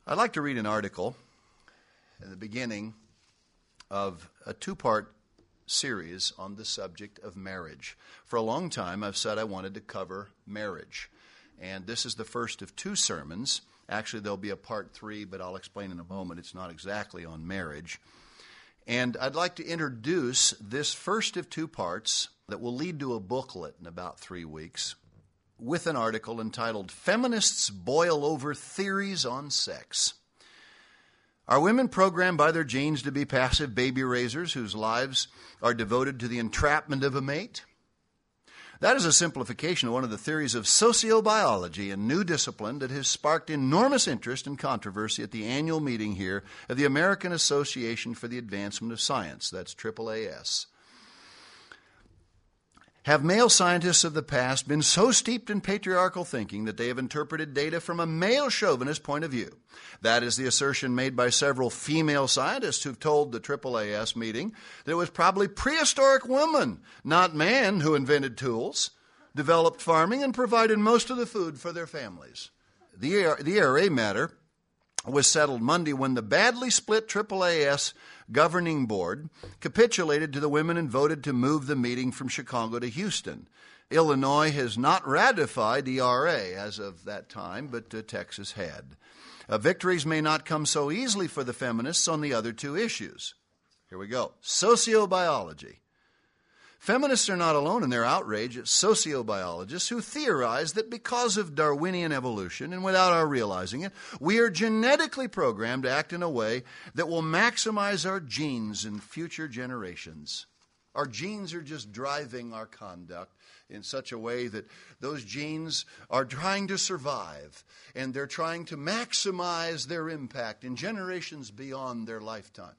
I'd like to read an article at the beginning of a two-part series on the subject of marriage. For a long time, I've said I wanted to cover marriage. And this is the first of two sermons. Actually, there'll be a part 3, but I'll explain in a moment. It's not exactly on marriage. And I'd like to introduce this first of two parts that will lead to a booklet in about 3 weeks with an article entitled, Feminists Boil Over Theories on Sex. Are women programmed by their genes to be passive baby raisers whose lives are devoted to the entrapment of a mate? That is a simplification of one of the theories of sociobiology, a new discipline that has sparked enormous interest and controversy at the annual meeting here of the American Association for the Advancement of Science, that's AAAS. Have male scientists of the past been so steeped in patriarchal thinking that they have interpreted data from a male chauvinist point of view? That is the assertion made by several female scientists who've told the AAAS meeting that it was probably prehistoric woman, not man, who invented tools, developed farming, and provided most of the food for their families. The ARA matter was settled Monday when the badly split AAAS governing board capitulated to the women and voted to move the meeting from Chicago to Houston. Illinois has not ratified ERA as of that time, but Texas had. Victories may not come so easily for the feminists on the other two issues. Here we go. Sociobiology. Feminists are not alone in their outrage at sociobiologists who theorize that because of Darwinian evolution, and without our realizing it, we are genetically programmed to act in a way that will maximize our genes in future generations. Our genes are just driving our conduct in such a way that those genes are trying to survive, and they're trying to maximize their impact in generations beyond their lifetime.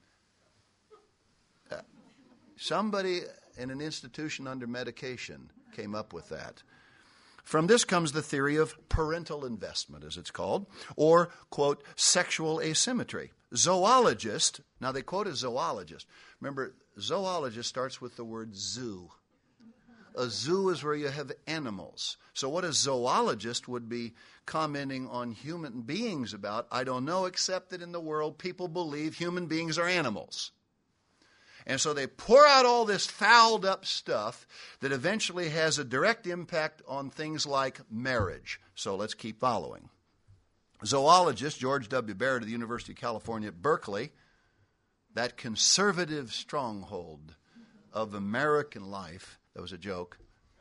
Somebody in an institution under medication came up with that. From this comes the theory of parental investment, as it's called, or, quote, sexual asymmetry. Zoologist, now they quote a zoologist. Remember, zoologist starts with the word zoo. A zoo is where you have animals. So what a zoologist would be commenting on human beings about, I don't know, except that in the world people believe human beings are animals. And so they pour out all this fouled up stuff that eventually has a direct impact on things like marriage. So let's keep following. Zoologist George W. Barrett of the University of California at Berkeley, that conservative stronghold of American life, that was a joke,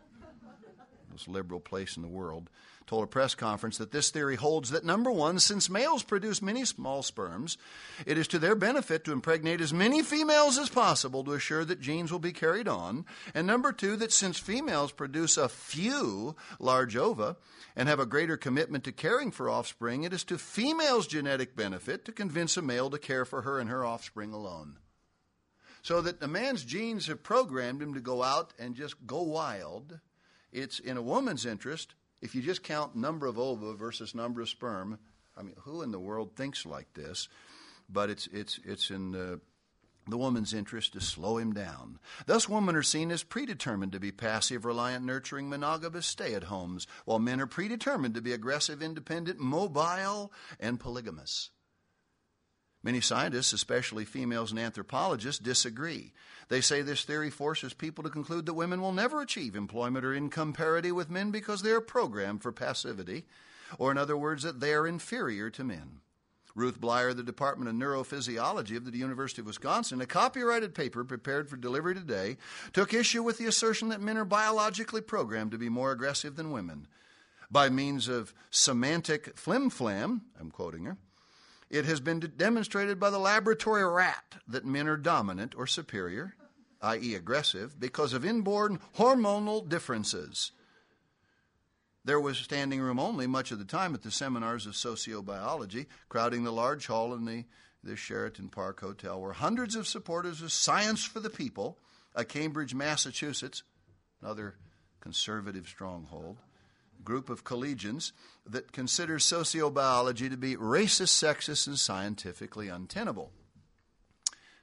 most liberal place in the world, told a press conference that this theory holds that, number one, since males produce many small sperms, it is to their benefit to impregnate as many females as possible to assure that genes will be carried on. And number two, that since females produce a few large ova and have a greater commitment to caring for offspring, it is to females' genetic benefit to convince a male to care for her and her offspring alone. So that the man's genes have programmed him to go out and just go wild. It's in a woman's interest. If you just count number of ova versus number of sperm, I mean, who in the world thinks like this? But it's in the woman's interest to slow him down. Thus, women are seen as predetermined to be passive, reliant, nurturing, monogamous stay-at-homes, while men are predetermined to be aggressive, independent, mobile, and polygamous. Many scientists, especially females and anthropologists, disagree. They say this theory forces people to conclude that women will never achieve employment or income parity with men because they are programmed for passivity, or in other words, that they are inferior to men. Ruth Bleier, the Department of Neurophysiology of the University of Wisconsin, a copyrighted paper prepared for delivery today, took issue with the assertion that men are biologically programmed to be more aggressive than women. By means of semantic flim-flam, I'm quoting her, it has been demonstrated by the laboratory rat that men are dominant or superior, i.e. aggressive, because of inborn hormonal differences. There was standing room only much of the time at the seminars of sociobiology, crowding the large hall in the Sheraton Park Hotel, where hundreds of supporters of Science for the People, a Cambridge, Massachusetts, another conservative stronghold, group of collegians that considers sociobiology to be racist, sexist, and scientifically untenable.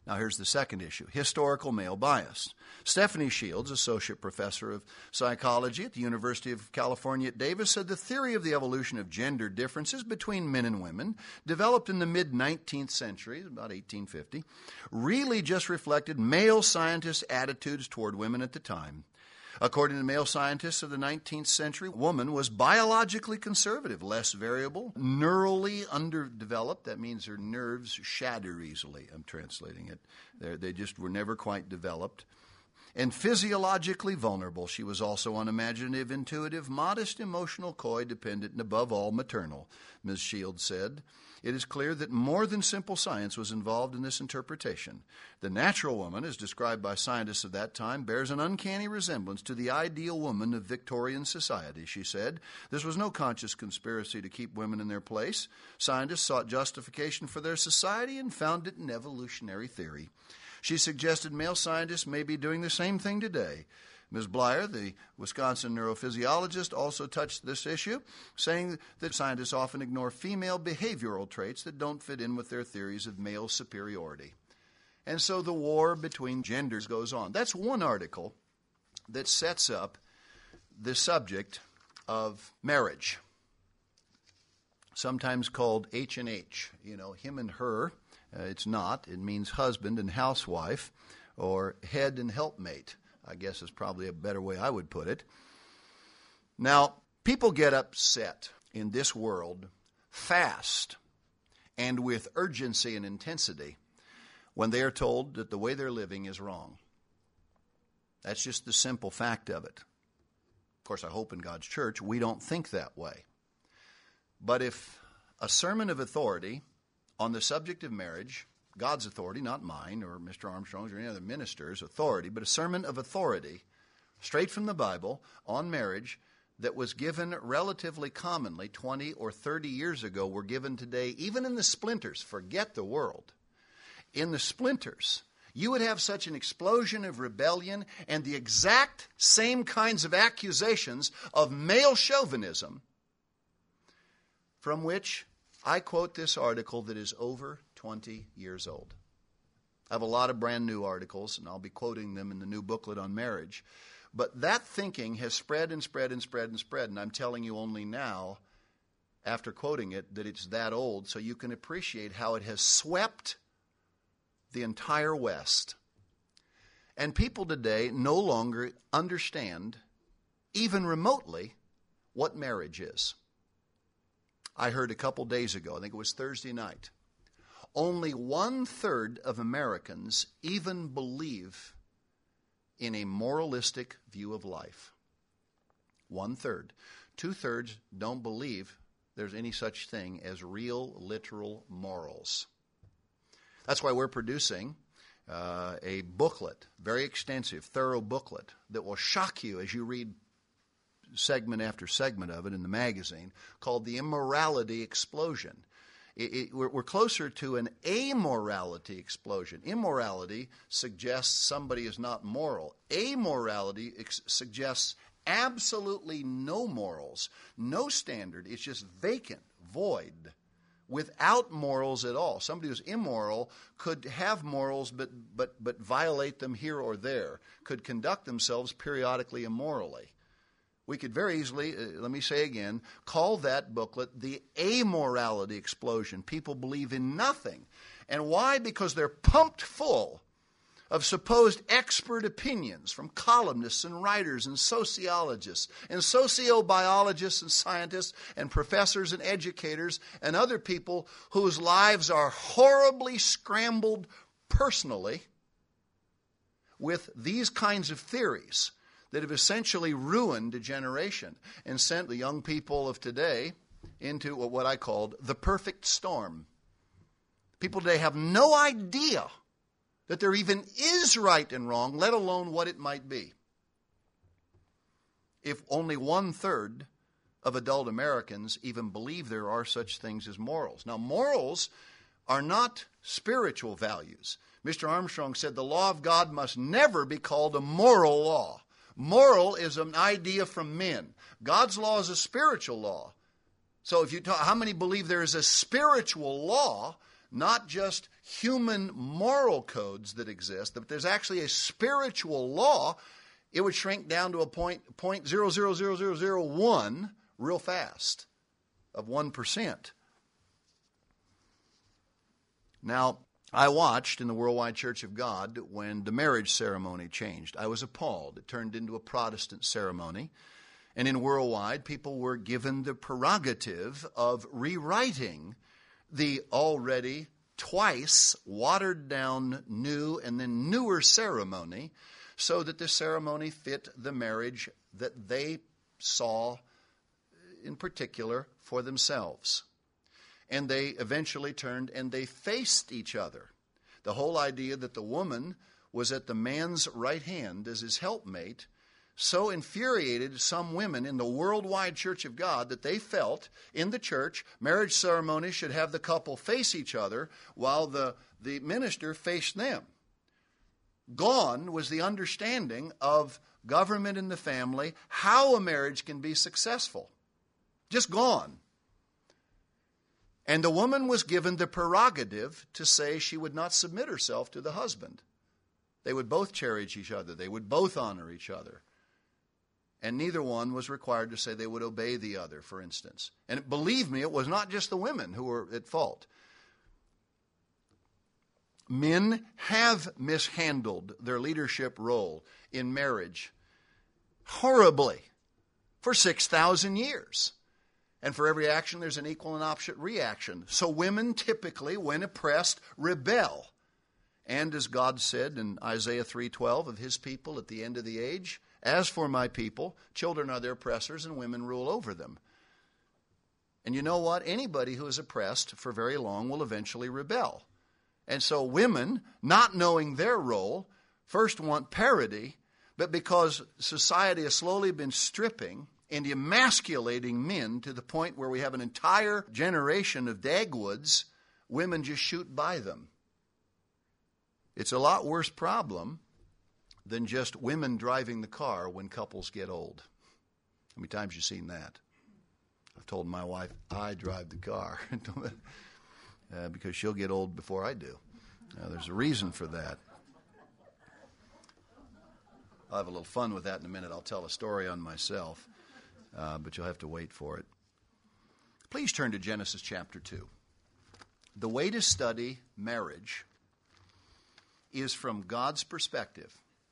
Now here's the second issue, historical male bias. Stephanie Shields, associate professor of psychology at the University of California at Davis, said the theory of the evolution of gender differences between men and women, developed in the mid-19th century, about 1850, really just reflected male scientists' attitudes toward women at the time. According to male scientists of the 19th century, woman was biologically conservative, less variable, neurally underdeveloped. That means her nerves shatter easily. I'm translating it. They just were never quite developed. And physiologically vulnerable. She was also unimaginative, intuitive, modest, emotional, coy, dependent, and above all, maternal, Ms. Shields said. It is clear that more than simple science was involved in this interpretation. The natural woman, as described by scientists of that time, bears an uncanny resemblance to the ideal woman of Victorian society, she said. This was no conscious conspiracy to keep women in their place. Scientists sought justification for their society and found it in evolutionary theory. She suggested male scientists may be doing the same thing today. Ms. Blyer, the Wisconsin neurophysiologist, also touched this issue, saying that scientists often ignore female behavioral traits that don't fit in with their theories of male superiority. And so the war between genders goes on. That's one article that sets up the subject of marriage, sometimes called H&H, him and her. It's not. It means husband and housewife, or head and helpmate, I guess is probably a better way I would put it. Now, people get upset in this world fast and with urgency and intensity when they are told that the way they're living is wrong. That's just the simple fact of it. Of course, I hope in God's church we don't think that way. But if a sermon of authority on the subject of marriage, God's authority, not mine or Mr. Armstrong's or any other minister's authority, but a sermon of authority straight from the Bible on marriage that was given relatively commonly 20 or 30 years ago were given today, even in the splinters. Forget the world. In the splinters, you would have such an explosion of rebellion and the exact same kinds of accusations of male chauvinism from which I quote this article that is over 20 years old. I have a lot of brand new articles, and I'll be quoting them in the new booklet on marriage. But that thinking has spread and spread and spread and spread, and I'm telling you only now, after quoting it, that it's that old, so you can appreciate how it has swept the entire West. And people today no longer understand, even remotely, what marriage is. I heard a couple days ago, I think it was Thursday night, only 1/3 of Americans even believe in a moralistic view of life. 1/3. 2/3 don't believe there's any such thing as real, literal morals. That's why we're producing a booklet, very extensive, thorough booklet, that will shock you as you read segment after segment of it in the magazine, called The Immorality Explosion. We're closer to an amorality explosion. Immorality suggests somebody is not moral. Amorality suggests absolutely no morals, no standard. It's just vacant, void, without morals at all. Somebody who's immoral could have morals but violate them here or there, could conduct themselves periodically immorally. We could very easily, let me say again, call that booklet The Amorality Explosion. People believe in nothing. And why? Because they're pumped full of supposed expert opinions from columnists and writers and sociologists and sociobiologists and scientists and professors and educators and other people whose lives are horribly scrambled personally with these kinds of theories that have essentially ruined a generation and sent the young people of today into what I called the perfect storm. People today have no idea that there even is right and wrong, let alone what it might be. If only 1/3 of adult Americans even believe there are such things as morals. Now, morals are not spiritual values. Mr. Armstrong said the law of God must never be called a moral law. Moral is an idea from men. God's law is a spiritual law. So if you talk, how many believe there is a spiritual law not just human moral codes that exist, but there's actually a spiritual law, it would shrink down to a point 0.000001 real fast of 1%. Now, I watched in the Worldwide Church of God when the marriage ceremony changed. I was appalled. It turned into a Protestant ceremony. And in Worldwide, people were given the prerogative of rewriting the already twice watered down new and then newer ceremony so that the ceremony fit the marriage that they saw in particular for themselves. And they eventually turned and they faced each other. The whole idea that the woman was at the man's right hand as his helpmate so infuriated some women in the Worldwide Church of God that they felt in the church marriage ceremony should have the couple face each other while the minister faced them. Gone was the understanding of government and the family, how a marriage can be successful. Just gone. And the woman was given the prerogative to say she would not submit herself to the husband. They would both cherish each other. They would both honor each other. And neither one was required to say they would obey the other, for instance. And believe me, it was not just the women who were at fault. Men have mishandled their leadership role in marriage horribly for 6,000 years. And for every action, there's an equal and opposite reaction. So women typically, when oppressed, rebel. And as God said in Isaiah 3:12 of his people at the end of the age, as for my people, children are their oppressors and women rule over them. And you know what? Anybody who is oppressed for very long will eventually rebel. And so women, not knowing their role, first want parity, but because society has slowly been stripping and emasculating men to the point where we have an entire generation of Dagwoods, women just shoot by them. It's a lot worse problem than just women driving the car when couples get old. How many times have you seen that? I've told my wife, I drive the car because she'll get old before I do. There's a reason for that. I'll have a little fun with that in a minute. I'll tell a story on myself, but you'll have to wait for it. Please turn to Genesis chapter 2. The way to study marriage is from God's perspective.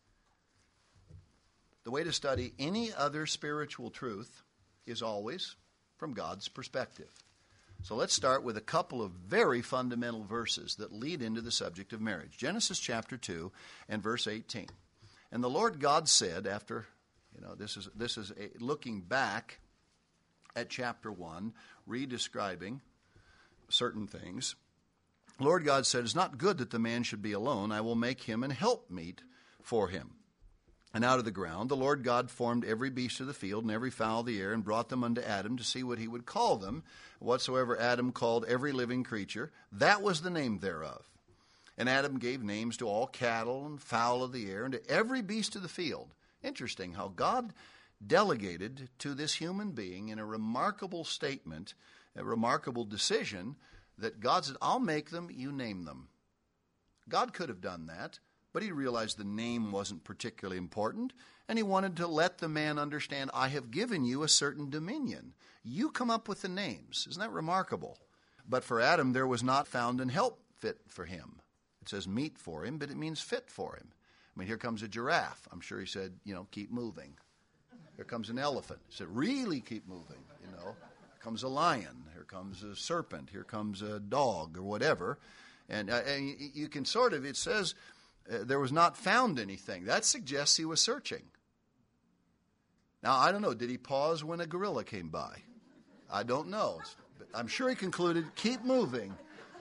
The way to study any other spiritual truth is always from God's perspective. So let's start with a couple of very fundamental verses that lead into the subject of marriage. Genesis chapter 2 and verse 18. And the Lord God said, after, this is looking back at chapter 1, redescribing certain things. Lord God said, it's not good that the man should be alone. I will make him an helpmeet for him. And out of the ground the Lord God formed every beast of the field and every fowl of the air and brought them unto Adam to see what he would call them. Whatsoever Adam called every living creature, that was the name thereof. And Adam gave names to all cattle and fowl of the air and to every beast of the field. Interesting how God delegated to this human being in a remarkable statement, a remarkable decision, that God said, I'll make them, you name them. God could have done that, but he realized the name wasn't particularly important, and he wanted to let the man understand, I have given you a certain dominion. You come up with the names. Isn't that remarkable? But for Adam, there was not found an help fit for him. It says meat for him, but it means fit for him. I mean, here comes a giraffe. I'm sure he said, keep moving. Here comes an elephant. He said, really keep moving, Here comes a lion. Here comes a serpent. Here comes a dog or whatever. And you can it says there was not found anything. That suggests he was searching. Now, I don't know. Did he pause when a gorilla came by? I don't know. But I'm sure he concluded, keep moving.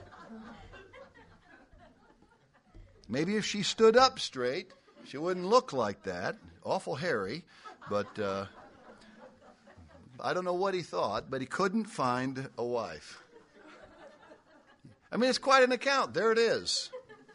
Maybe if she stood up straight, she wouldn't look like that. Awful hairy, but I don't know what he thought, but he couldn't find a wife. I mean, it's quite an account. There it is.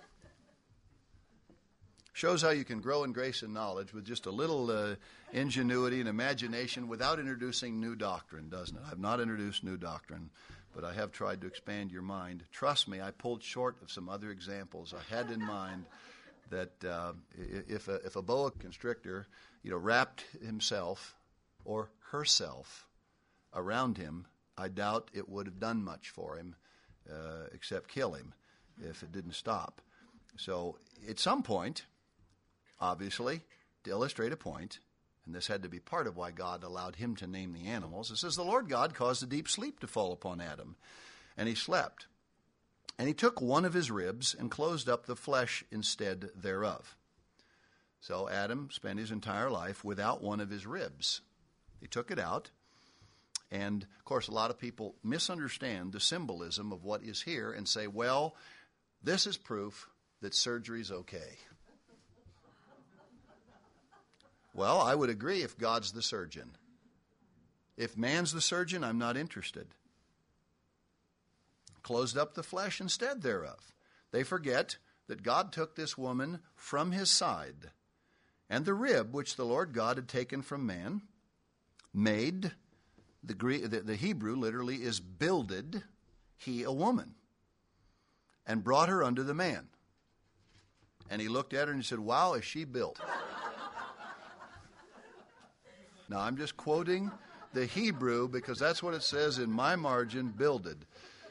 Shows how you can grow in grace and knowledge with just a little ingenuity and imagination without introducing new doctrine, doesn't it? I've not introduced new doctrine, but I have tried to expand your mind. Trust me, I pulled short of some other examples. I had in mind that if a boa constrictor, wrapped himself or herself around him, I doubt it would have done much for him, except kill him if it didn't stop. So at some point, obviously, to illustrate a point, and this had to be part of why God allowed him to name the animals, it says, the Lord God caused a deep sleep to fall upon Adam, and he slept. And he took one of his ribs and closed up the flesh instead thereof. So Adam spent his entire life without one of his ribs. He took it out. And, of course, a lot of people misunderstand the symbolism of what is here and say, well, this is proof that surgery's okay. Well, I would agree if God's the surgeon. If man's the surgeon, I'm not interested. Closed up the flesh instead thereof. They forget that God took this woman from his side, and the rib which the Lord God had taken from man made, the Hebrew literally is builded, he a woman, and brought her unto the man. And he looked at her and he said, wow, is she built? Now, I'm just quoting the Hebrew because that's what it says in my margin, builded.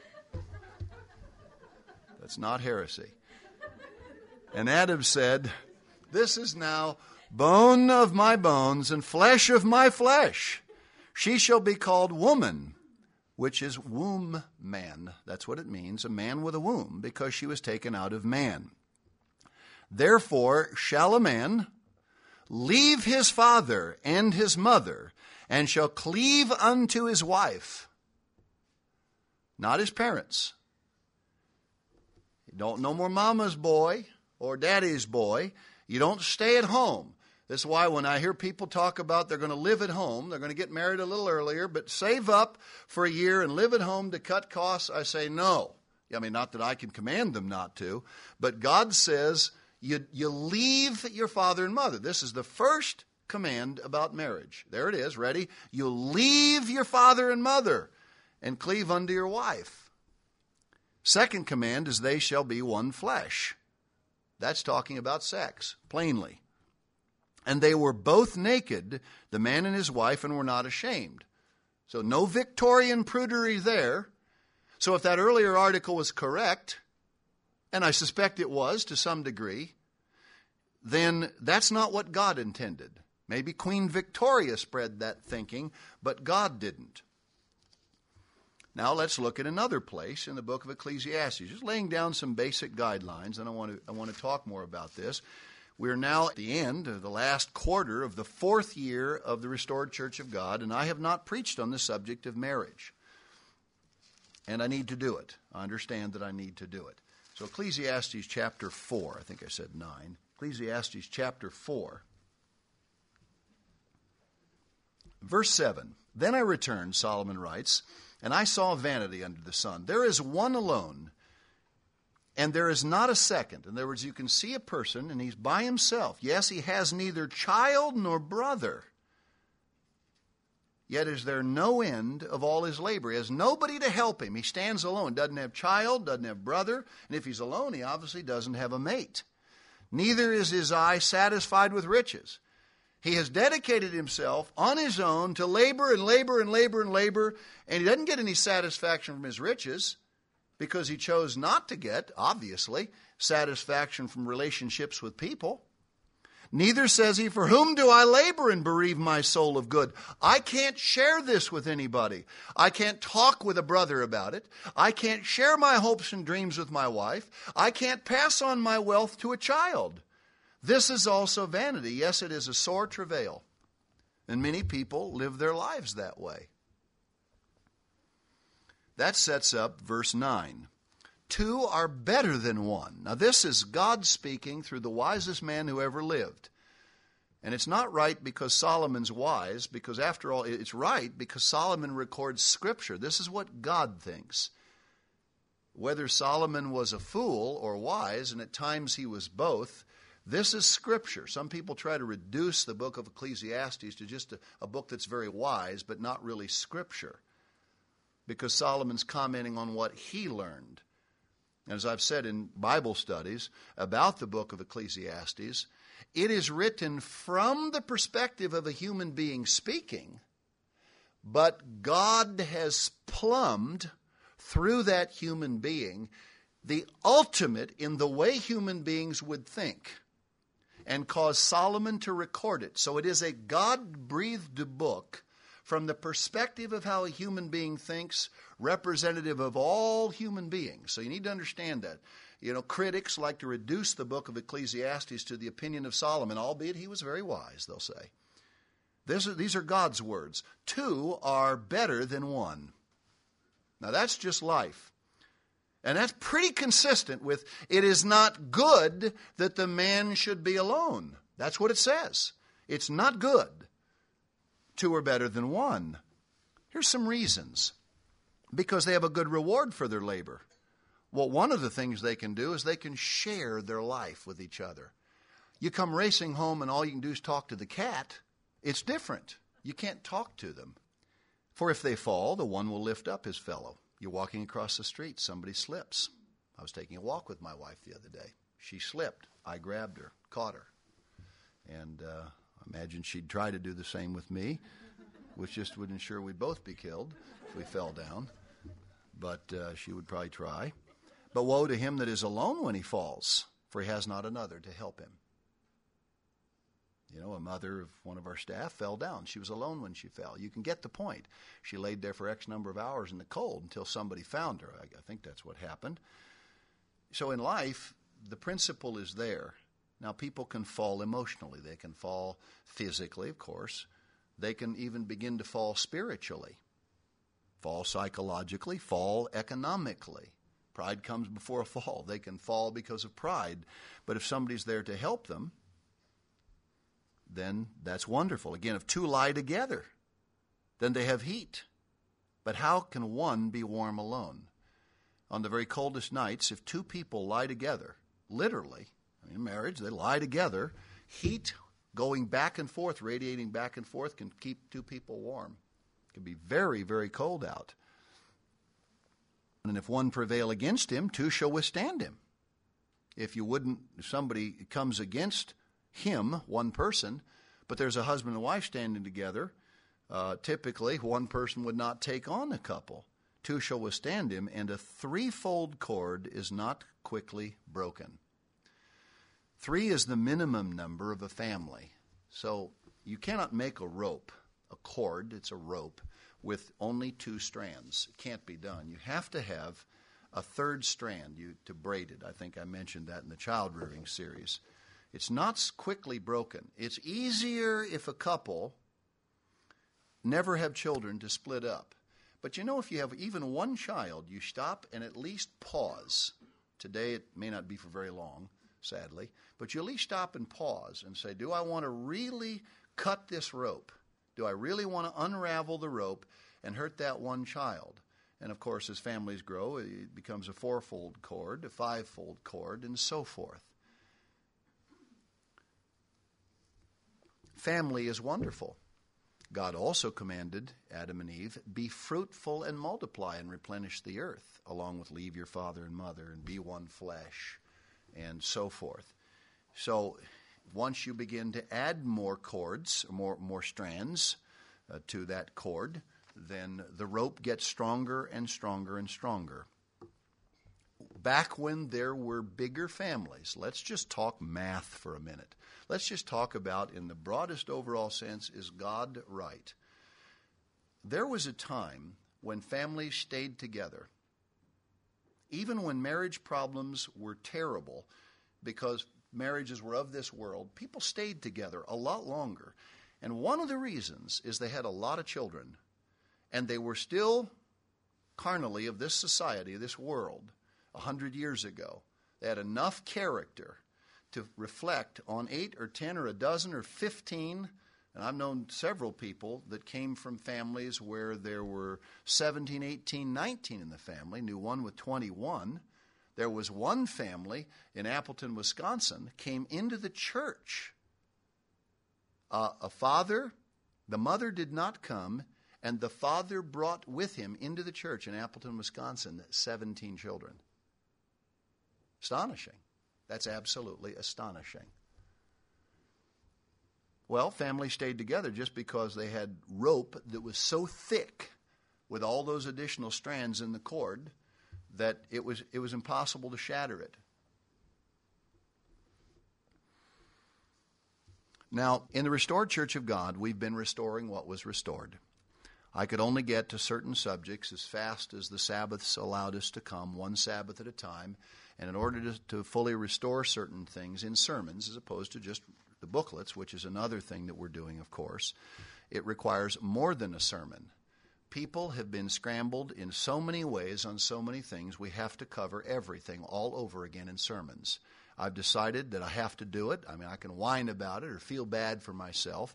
That's not heresy. And Adam said, this is now bone of my bones and flesh of my flesh. She shall be called woman, which is womb man. That's what it means, a man with a womb, because she was taken out of man. Therefore shall a man leave his father and his mother, and shall cleave unto his wife. Not his parents. You don't no more mama's boy or daddy's boy. You don't stay at home. This is why when I hear people talk about they're going to live at home, they're going to get married a little earlier, but save up for a year and live at home to cut costs, I say no. I mean, not that I can command them not to, but God says you leave your father and mother. This is the first command about marriage. There it is, ready? You leave your father and mother and cleave unto your wife. Second command is they shall be one flesh. That's talking about sex, plainly. And they were both naked, the man and his wife, and were not ashamed. So no Victorian prudery there. So if that earlier article was correct, and I suspect it was to some degree, then that's not what God intended. Maybe Queen Victoria spread that thinking, but God didn't. Now let's look at another place in the book of Ecclesiastes, just laying down some basic guidelines, and I want to talk more about this. We're now at the end of the last quarter of the fourth year of the Restored Church of God, and I have not preached on the subject of marriage. And I need to do it. I understand that I need to do it. So Ecclesiastes chapter 4, I think I said 9. Ecclesiastes chapter 4, verse 7. Then I returned, Solomon writes, and I saw vanity under the sun. There is one alone, and there is not a second. In other words, you can see a person, and he's by himself. Yes, he has neither child nor brother. Yet is there no end of all his labor. He has nobody to help him. He stands alone. Doesn't have child, doesn't have brother. And if he's alone, he obviously doesn't have a mate. Neither is his eye satisfied with riches. He has dedicated himself on his own to labor and labor and labor and labor, and he doesn't get any satisfaction from his riches because he chose not to get, obviously, satisfaction from relationships with people. Neither, says he, for whom do I labor and bereave my soul of good? I can't share this with anybody. I can't talk with a brother about it. I can't share my hopes and dreams with my wife. I can't pass on my wealth to a child. This is also vanity. Yes, it is a sore travail. And many people live their lives that way. That sets up verse 9. Two are better than one. Now this is God speaking through the wisest man who ever lived. And it's not right because Solomon's wise, because after all, it's right because Solomon records Scripture. This is what God thinks. Whether Solomon was a fool or wise, and at times he was both, this is Scripture. Some people try to reduce the book of Ecclesiastes to just a book that's very wise, but not really Scripture. because Solomon's commenting on what he learned. As I've said in Bible studies about the book of Ecclesiastes, it is written from the perspective of a human being speaking, but God has plumbed through that human being the ultimate in the way human beings would think, and caused Solomon to record it. So it is a God-breathed book from the perspective of how a human being thinks, representative of all human beings. So you need to understand that. You know, critics like to reduce the book of Ecclesiastes to the opinion of Solomon, albeit he was very wise, they'll say. These are God's words. Two are better than one. Now that's just life. And that's pretty consistent with, it is not good that the man should be alone. That's what it says. It's not good. Two are better than one. Here's some reasons. Because they have a good reward for their labor. Well, one of the things they can do is they can share their life with each other. You come racing home and all you can do is talk to the cat. It's different. You can't talk to them. For if they fall, the one will lift up his fellow. You're walking across the street, somebody slips. I was taking a walk with my wife the other day. She slipped. I grabbed her, caught her. And I imagine she'd try to do the same with me, which just would ensure we'd both be killed if we fell down. But she would probably try. But woe to him that is alone when he falls, for he has not another to help him. You know, a mother of one of our staff fell down. She was alone when she fell. You can get the point. She laid there for X number of hours in the cold until somebody found her. I think that's what happened. So in life, the principle is there. Now, people can fall emotionally. They can fall physically, of course. They can even begin to fall spiritually, fall psychologically, fall economically. Pride comes before a fall. They can fall because of pride. But if somebody's there to help them, then that's wonderful. Again, if two lie together, then they have heat. But how can one be warm alone? On the very coldest nights, if two people lie together, literally, in marriage, they lie together, heat going back and forth, radiating back and forth, can keep two people warm. It can be very, very cold out. And if one prevail against him, two shall withstand him. If somebody comes against him, one person, but there's a husband and wife standing together, typically one person would not take on a couple. Two shall withstand him, and a threefold cord is not quickly broken. 3 is the minimum number of a family. So you cannot make a rope, a cord, it's a rope, with only 2 strands. It can't be done. You have to have a third strand to braid it. I think I mentioned that in the child rearing series. It's not quickly broken. It's easier if a couple never have children to split up. But you know, if you have even one child, you stop and at least pause. Today it may not be for very long, sadly, but you at least stop and pause and say, do I want to really cut this rope? Do I really want to unravel the rope and hurt that one child? And of course, as families grow, it becomes a 4-fold cord, a 5-fold cord, and so forth. Family is wonderful. God also commanded Adam and Eve, be fruitful and multiply and replenish the earth, along with leave your father and mother and be one flesh, and so forth. So once you begin to add more cords, more strands to that cord, then the rope gets stronger and stronger and stronger. Back when there were bigger families, let's just talk math for a minute. Let's just talk about, in the broadest overall sense, is God right? There was a time when families stayed together, even when marriage problems were terrible, because marriages were of this world, people stayed together a lot longer. And one of the reasons is they had a lot of children, and they were still carnally of this society, this world, 100 years ago. They had enough character to reflect on 8 or 10 or a dozen or 15, and I've known several people that came from families where there were 17, 18, 19 in the family, knew one with 21. There was one family in Appleton, Wisconsin, came into the church. A father, the mother did not come, And the father brought with him into the church in Appleton, Wisconsin, 17 children. Astonishing. That's absolutely astonishing. Well, families stayed together just because they had rope that was so thick with all those additional strands in the cord that it was impossible to shatter it. Now, in the Restored Church of God, we've been restoring what was restored. I could only get to certain subjects as fast as the Sabbaths allowed us to come, one Sabbath at a time. And in order to fully restore certain things in sermons, as opposed to just the booklets, which is another thing that we're doing, of course, it requires more than a sermon. People have been scrambled in so many ways on so many things, we have to cover everything all over again in sermons. I've decided that I have to do it. I mean, I can whine about it or feel bad for myself.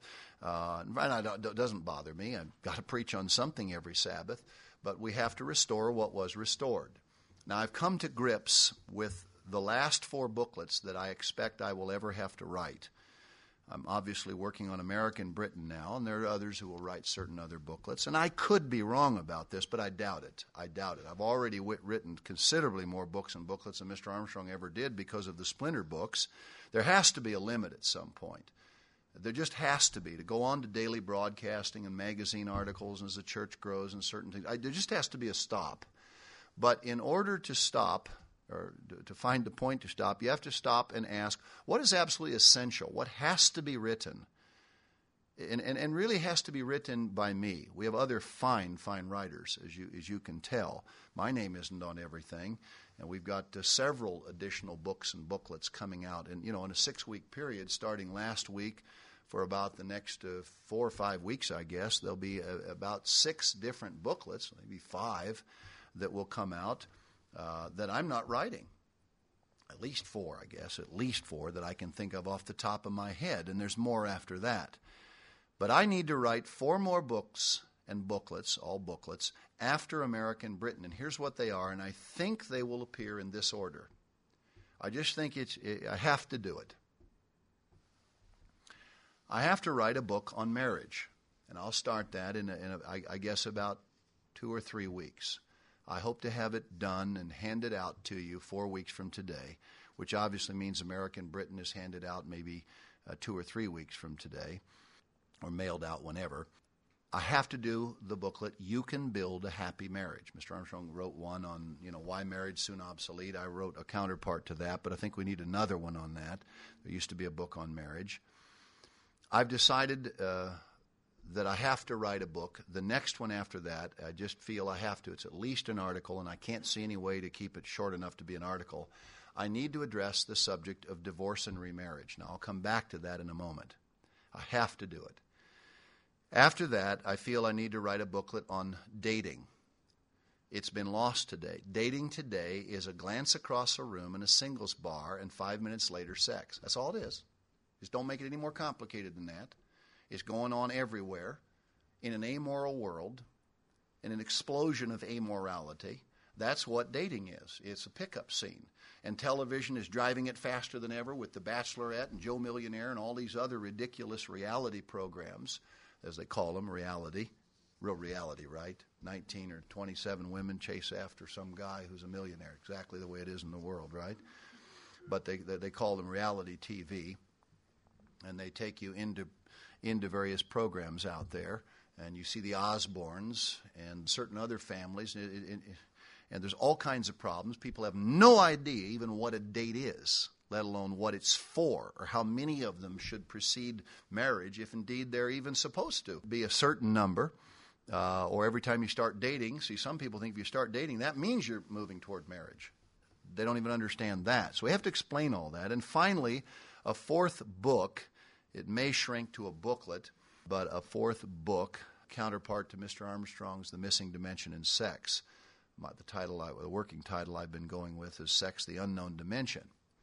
It doesn't bother me. I've got to preach on something every Sabbath. But we have to restore what was restored. Now, I've come to grips with the last 4 booklets that I expect I will ever have to write. I'm obviously working on American Britain now, and there are others who will write certain other booklets. And I could be wrong about this, but I doubt it. I've already written considerably more books and booklets than Mr. Armstrong ever did because of the splinter books. There has to be a limit at some point. There just has to be. To go on to daily broadcasting and magazine articles and as the church grows and certain things, there just has to be a stop. But in order to stop, or to find the point to stop, you have to stop and ask, what is absolutely essential? What has to be written? And really has to be written by me. We have other fine writers, as you can tell. My name isn't on everything, and we've got several additional books and booklets coming out. And, in a 6-week period, starting last week, for about the next 4 or 5 weeks, I guess, there'll be about 6 different booklets, maybe 5, that will come out that I'm not writing. At least 4, I guess, at least 4 that I can think of off the top of my head, and there's more after that. But I need to write 4 more books and booklets, all booklets, after American Britain, and here's what they are, and I think they will appear in this order. I just think I have to do it. I have to write a book on marriage, and I'll start that in I guess about 2 or 3 weeks. I hope to have it done and handed out to you 4 weeks from today, which obviously means American Britain is handed out maybe 2 or 3 weeks from today, or mailed out whenever. I have to do the booklet, You Can Build a Happy Marriage. Mr. Armstrong wrote one on, why marriage soon obsolete. I wrote a counterpart to that, but I think we need another one on that. There used to be a book on marriage. I've decided that I have to write a book. The next one after that, I just feel I have to. It's at least an article, and I can't see any way to keep it short enough to be an article. I need to address the subject of divorce and remarriage. Now, I'll come back to that in a moment. I have to do it. After that, I feel I need to write a booklet on dating. It's been lost today. Dating today is a glance across a room in a singles bar and 5 minutes later sex. That's all it is. Just don't make it any more complicated than that. It's going on everywhere in an amoral world, in an explosion of amorality. That's what dating is. It's a pickup scene. And television is driving it faster than ever with The Bachelorette and Joe Millionaire and all these other ridiculous reality programs, as they call them, reality. Real reality, right? 19 or 27 women chase after some guy who's a millionaire, exactly the way it is in the world, right? But they call them reality TV, and they take you into various programs out there, and you see the Osbournes and certain other families, and there's all kinds of problems. People have no idea even what a date is, let alone what it's for, or how many of them should precede marriage, if indeed they're even supposed to be a certain number, or every time you start dating. See, some people think if you start dating, that means you're moving toward marriage. They don't even understand that. So we have to explain all that. And finally, a 4th book. It may shrink to a booklet, but a 4th book, counterpart to Mr. Armstrong's The Missing Dimension in Sex. The working title I've been going with is Sex, the Unknown Dimension.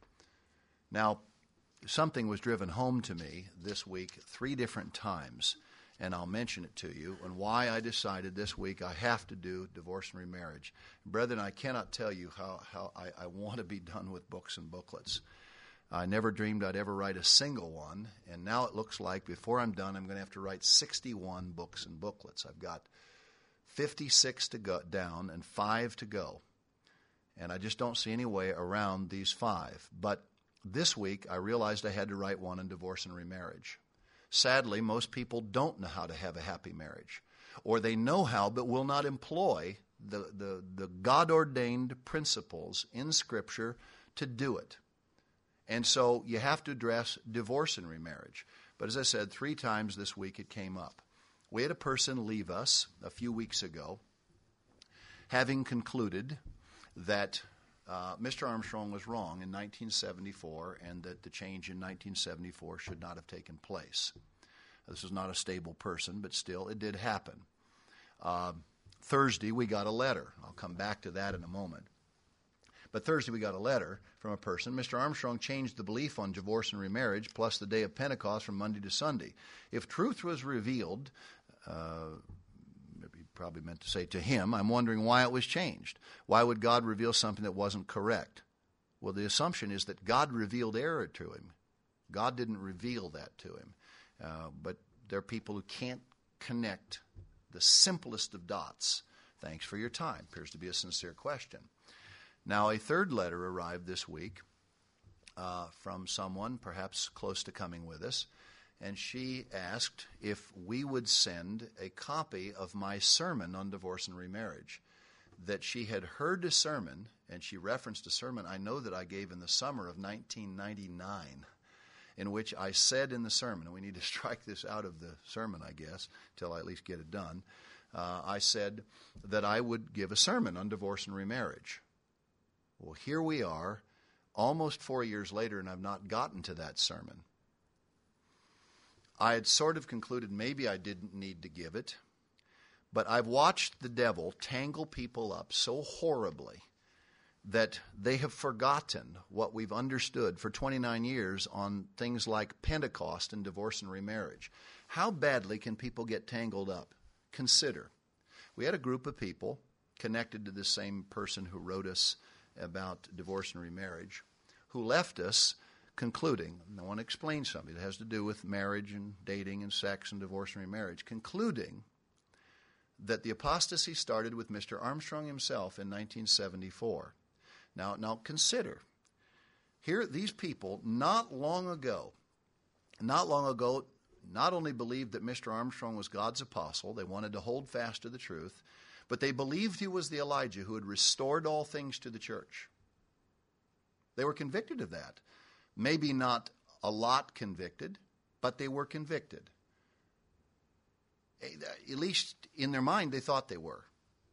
Now, something was driven home to me this week 3 different times, and I'll mention it to you, and why I decided this week I have to do divorce and remarriage. Brethren, I cannot tell you how I want to be done with books and booklets. I never dreamed I'd ever write a single one, and now it looks like before I'm done, I'm going to have to write 61 books and booklets. I've got 56 to go down and 5 to go, and I just don't see any way around these 5. But this week, I realized I had to write one on divorce and remarriage. Sadly, most people don't know how to have a happy marriage, or they know how but will not employ the God-ordained principles in Scripture to do it. And so you have to address divorce and remarriage. But as I said, 3 times this week it came up. We had a person leave us a few weeks ago, having concluded that Mr. Armstrong was wrong in 1974 and that the change in 1974 should not have taken place. This is not a stable person, but still it did happen. Thursday we got a letter. I'll come back to that in a moment. But Thursday we got a letter from a person. Mr. Armstrong changed the belief on divorce and remarriage plus the day of Pentecost from Monday to Sunday. If truth was revealed, he probably meant to say to him, I'm wondering why it was changed. Why would God reveal something that wasn't correct? Well, the assumption is that God revealed error to him. God didn't reveal that to him. But there are people who can't connect the simplest of dots. Thanks for your time. Appears to be a sincere question. Now, a third letter arrived this week from someone perhaps close to coming with us, and she asked if we would send a copy of my sermon on divorce and remarriage. That she had heard a sermon, and she referenced a sermon I know that I gave in the summer of 1999, in which I said in the sermon, and we need to strike this out of the sermon, I guess, till I at least get it done, I said that I would give a sermon on divorce and remarriage. Well, here we are, almost 4 years later, and I've not gotten to that sermon. I had sort of concluded maybe I didn't need to give it, but I've watched the devil tangle people up so horribly that they have forgotten what we've understood for 29 years on things like Pentecost and divorce and remarriage. How badly can people get tangled up? Consider, we had a group of people connected to the same person who wrote us about divorce and remarriage, who left us concluding, and I want to explain something that has to do with marriage and dating and sex and divorce and remarriage, concluding that the apostasy started with Mr. Armstrong himself in 1974. Now consider, here these people not long ago, not only believed that Mr. Armstrong was God's apostle, they wanted to hold fast to the truth, but they believed he was the Elijah who had restored all things to the church. They were convicted of that. Maybe not a lot convicted, but they were convicted. At least in their mind, they thought they were.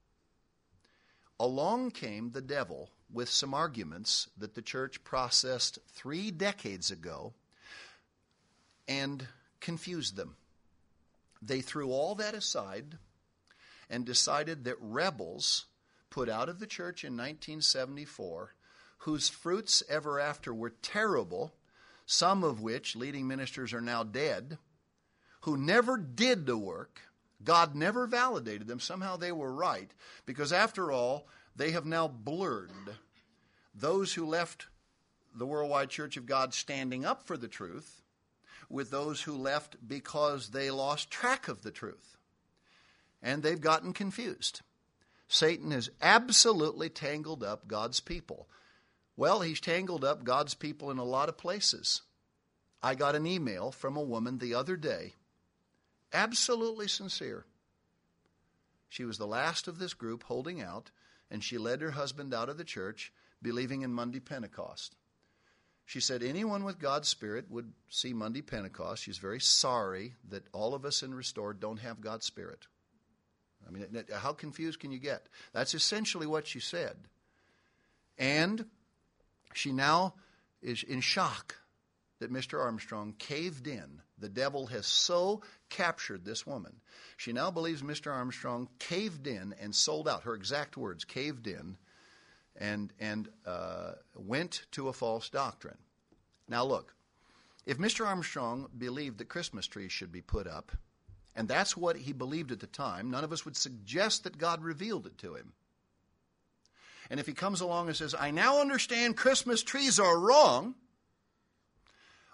Along came the devil with some arguments that the church processed 3 decades ago and confused them. They threw all that aside and decided that rebels put out of the church in 1974, whose fruits ever after were terrible, some of which leading ministers are now dead, who never did the work, God never validated them, somehow they were right, because after all, they have now blurred those who left the Worldwide Church of God standing up for the truth with those who left because they lost track of the truth. And they've gotten confused. Satan has absolutely tangled up God's people. Well, he's tangled up God's people in a lot of places. I got an email from a woman the other day, absolutely sincere. She was the last of this group holding out, and she led her husband out of the church, believing in Monday Pentecost. She said anyone with God's Spirit would see Monday Pentecost. She's very sorry that all of us in Restored don't have God's Spirit. I mean, how confused can you get? That's essentially what she said. And she now is in shock that Mr. Armstrong caved in. The devil has so captured this woman. She now believes Mr. Armstrong caved in and sold out. Her exact words, caved in and went to a false doctrine. Now look, if Mr. Armstrong believed that Christmas trees should be put up, and that's what he believed at the time, none of us would suggest that God revealed it to him. And if he comes along and says, I now understand Christmas trees are wrong,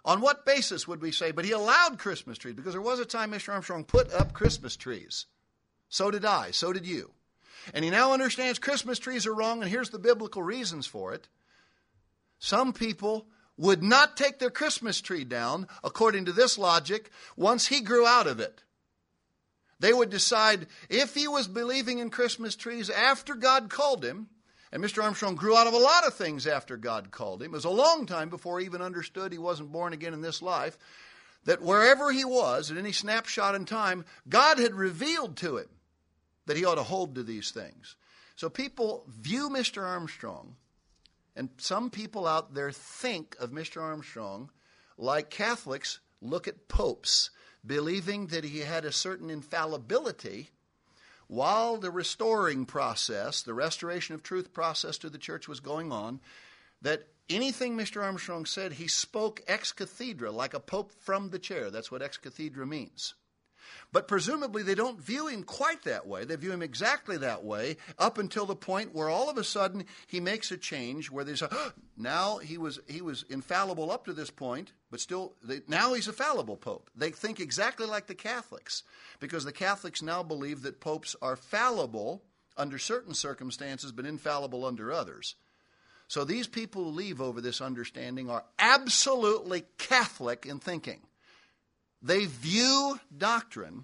On what basis would we say, but he allowed Christmas trees? Because there was a time Mr. Armstrong put up Christmas trees. So did I. So did you. And he now understands Christmas trees are wrong, and here's the biblical reasons for it. Some people would not take their Christmas tree down, according to this logic, once he grew out of it. They would decide if he was believing in Christmas trees after God called him, and Mr. Armstrong grew out of a lot of things after God called him. It was a long time before he even understood he wasn't born again in this life, that wherever he was, at any snapshot in time, God had revealed to him that he ought to hold to these things. So people view Mr. Armstrong, and some people out there think of Mr. Armstrong like Catholics look at popes, believing that he had a certain infallibility while the restoring process, the restoration of truth process to the church was going on, that anything Mr. Armstrong said, he spoke ex cathedra, like a pope from the chair. That's what ex cathedra means. But presumably they don't view him quite that way. They view him exactly that way up until the point where all of a sudden he makes a change where they say, now he was infallible up to this point, but still now he's a fallible pope. They think exactly like the Catholics, because the Catholics now believe that popes are fallible under certain circumstances but infallible under others. So these people who leave over this understanding are absolutely Catholic in thinking. They view doctrine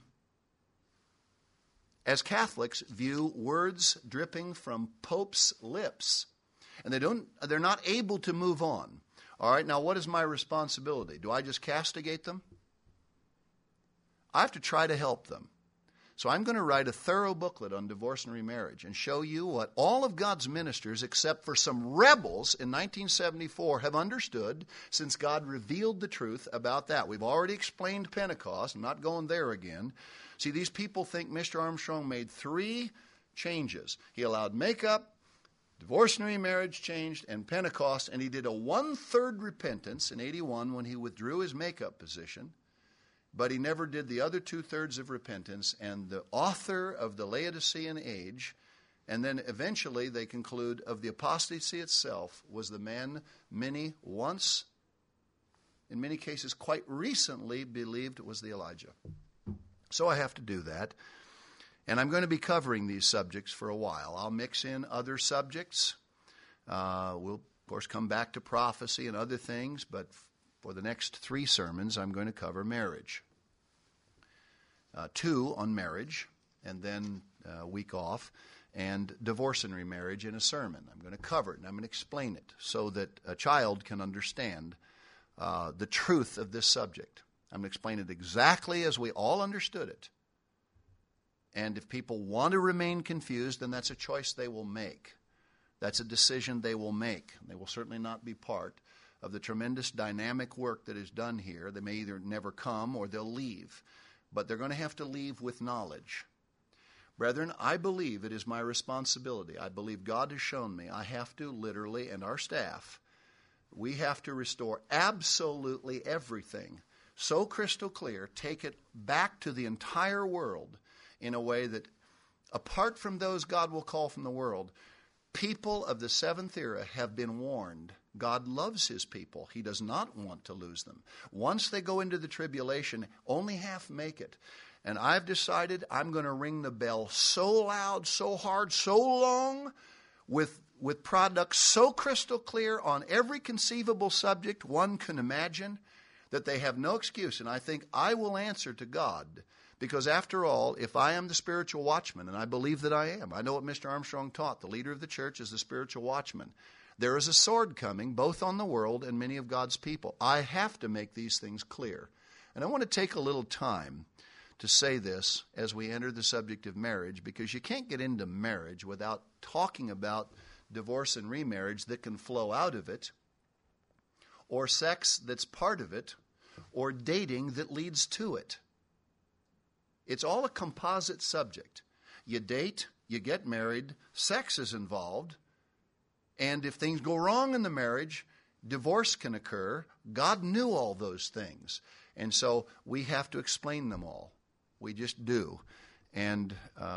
as Catholics view words dripping from popes' lips. And they're not able to move on. All right, now what is my responsibility? Do I just castigate them? I have to try to help them. So I'm going to write a thorough booklet on divorce and remarriage and show you what all of God's ministers, except for some rebels in 1974, have understood since God revealed the truth about that. We've already explained Pentecost. I'm not going there again. See, these people think Mr. Armstrong made 3 changes. He allowed makeup, divorce and remarriage changed, and Pentecost, and he did a 1/3 repentance in 81 when he withdrew his makeup position. But he never did the other 2/3 of repentance, and the author of the Laodicean age, and then eventually they conclude of the apostasy itself, was the man many once, in many cases quite recently, believed was the Elijah. So I have to do that, and I'm going to be covering these subjects for a while. I'll mix in other subjects. We'll, of course, come back to prophecy and other things, but for the next 3 sermons, I'm going to cover marriage. 2 on marriage, and then a week off, and divorce and remarriage in a sermon. I'm going to cover it, and I'm going to explain it so that a child can understand the truth of this subject. I'm going to explain it exactly as we all understood it. And if people want to remain confused, then that's a choice they will make. That's a decision they will make. They will certainly not be part of the tremendous dynamic work that is done here. They may either never come or they'll leave. But they're going to have to leave with knowledge. Brethren, I believe it is my responsibility. I believe God has shown me I have to literally, and our staff, we have to restore absolutely everything so crystal clear, take it back to the entire world in a way that, apart from those God will call from the world, people of the 7th era have been warned. God loves his people. He does not want to lose them. Once they go into the tribulation, only half make it. And I've decided I'm going to ring the bell so loud, so hard, so long, with products so crystal clear on every conceivable subject one can imagine, that they have no excuse. And I think I will answer to God. Because after all, if I am the spiritual watchman, and I believe that I am, I know what Mr. Armstrong taught, the leader of the church is the spiritual watchman. There is a sword coming, both on the world and many of God's people. I have to make these things clear. And I want to take a little time to say this as we enter the subject of marriage, because you can't get into marriage without talking about divorce and remarriage that can flow out of it, or sex that's part of it, or dating that leads to it. It's all a composite subject. You date, you get married, sex is involved, and if things go wrong in the marriage, divorce can occur. God knew all those things, and so we have to explain them all. We just do. And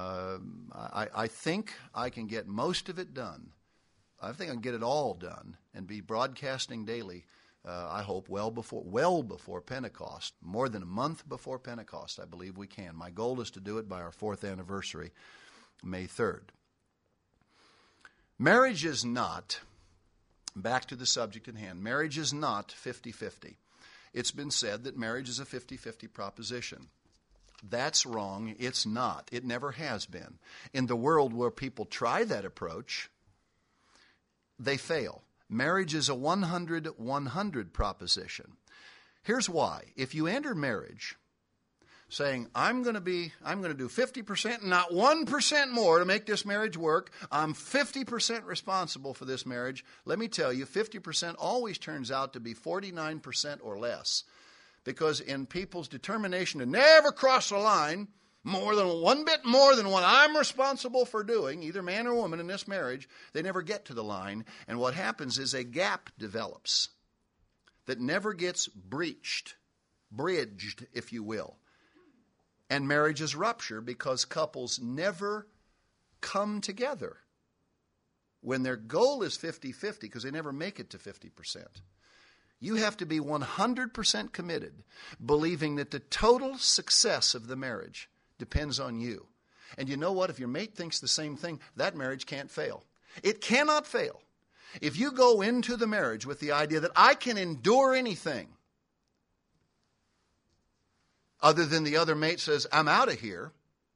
I think I can get most of it done. I think I can get it all done and be broadcasting daily I hope well before Pentecost, more than a month before Pentecost. I believe we can. My goal is to do it by our 4th anniversary, May 3rd. Marriage is not, back to the subject at hand, marriage is not 50-50. It's been said that marriage is a 50-50 proposition. That's wrong. It's not. It never has been. In the world where people try that approach, they fail. Marriage is a 100-100 proposition. Here's why. If you enter marriage saying, I'm going to do 50% and not 1% more to make this marriage work, I'm 50% responsible for this marriage, let me tell you, 50% always turns out to be 49% or less. Because in people's determination to never cross the line, one bit more than what I'm responsible for doing, either man or woman in this marriage, they never get to the line. And what happens is a gap develops that never gets bridged, if you will. And marriages rupture because couples never come together when their goal is 50-50, because they never make it to 50%. You have to be 100% committed, believing that the total success of the marriage depends on you. And you know what? If your mate thinks the same thing, that marriage can't fail. It cannot fail. If you go into the marriage with the idea that I can endure anything other than the other mate says, I'm out of here,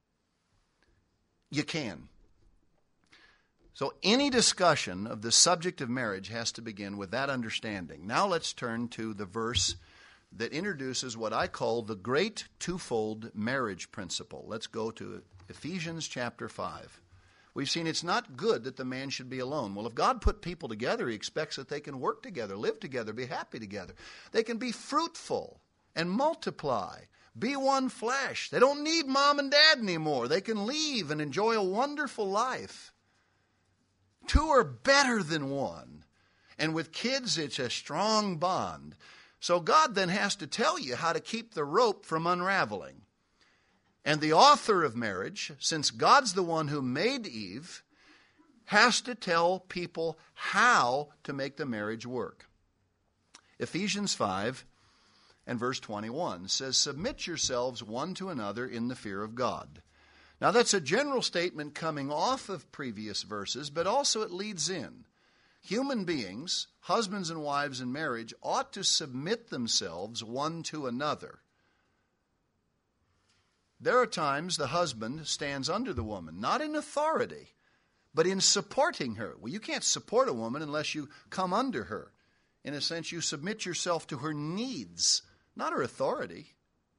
you can. So any discussion of the subject of marriage has to begin with that understanding. Now let's turn to the verse that introduces what I call the great twofold marriage principle. Let's go to Ephesians chapter 5. We've seen it's not good that the man should be alone. Well, if God put people together, He expects that they can work together, live together, be happy together. They can be fruitful and multiply, be one flesh. They don't need mom and dad anymore. They can leave and enjoy a wonderful life. Two are better than one. And with kids, it's a strong bond. So God then has to tell you how to keep the rope from unraveling. And the author of marriage, since God's the one who made Eve, has to tell people how to make the marriage work. Ephesians 5 and verse 21 says, submit yourselves one to another in the fear of God. Now that's a general statement coming off of previous verses, but also it leads in. Human beings, husbands and wives in marriage, ought to submit themselves one to another. There are times the husband stands under the woman, not in authority, but in supporting her. Well, you can't support a woman unless you come under her. In a sense, you submit yourself to her needs, not her authority.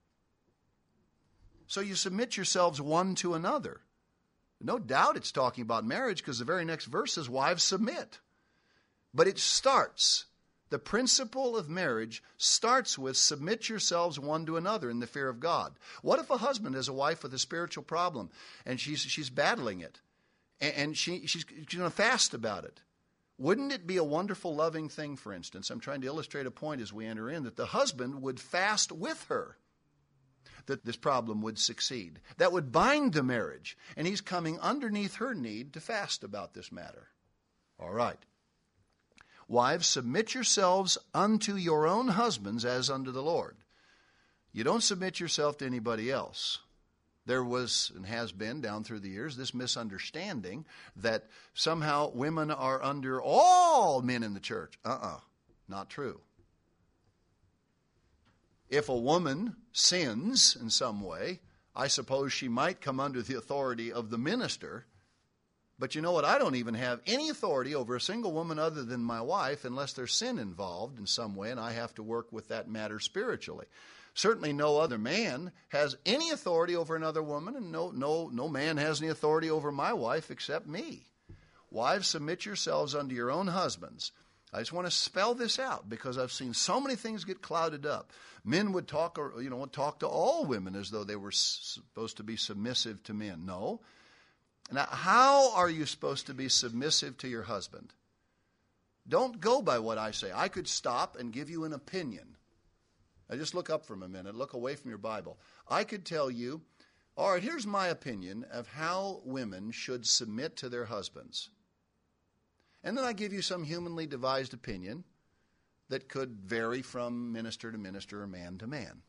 So you submit yourselves one to another. No doubt it's talking about marriage, because the very next verse says, wives, submit. But it starts, the principle of marriage starts with submit yourselves one to another in the fear of God. What if a husband has a wife with a spiritual problem and she's battling it and she's going to fast about it? Wouldn't it be a wonderful, loving thing, for instance, I'm trying to illustrate a point as we enter in, that the husband would fast with her, that this problem would succeed. That would bind the marriage, and he's coming underneath her need to fast about this matter. All right. Wives, submit yourselves unto your own husbands as unto the Lord. You don't submit yourself to anybody else. There was and has been down through the years this misunderstanding that somehow women are under all men in the church. Not true. If a woman sins in some way, I suppose she might come under the authority of the minister. But you know what? I don't even have any authority over a single woman other than my wife unless there's sin involved in some way, and I have to work with that matter spiritually. Certainly no other man has any authority over another woman, and no man has any authority over my wife except me. Wives, submit yourselves unto your own husbands. I just want to spell this out because I've seen so many things get clouded up. Men would talk to all women as though they were supposed to be submissive to men. No. Now, how are you supposed to be submissive to your husband? Don't go by what I say. I could stop and give you an opinion. Now, just look up for a minute. Look away from your Bible. I could tell you, all right, here's my opinion of how women should submit to their husbands. And then I give you some humanly devised opinion that could vary from minister to minister or man to man.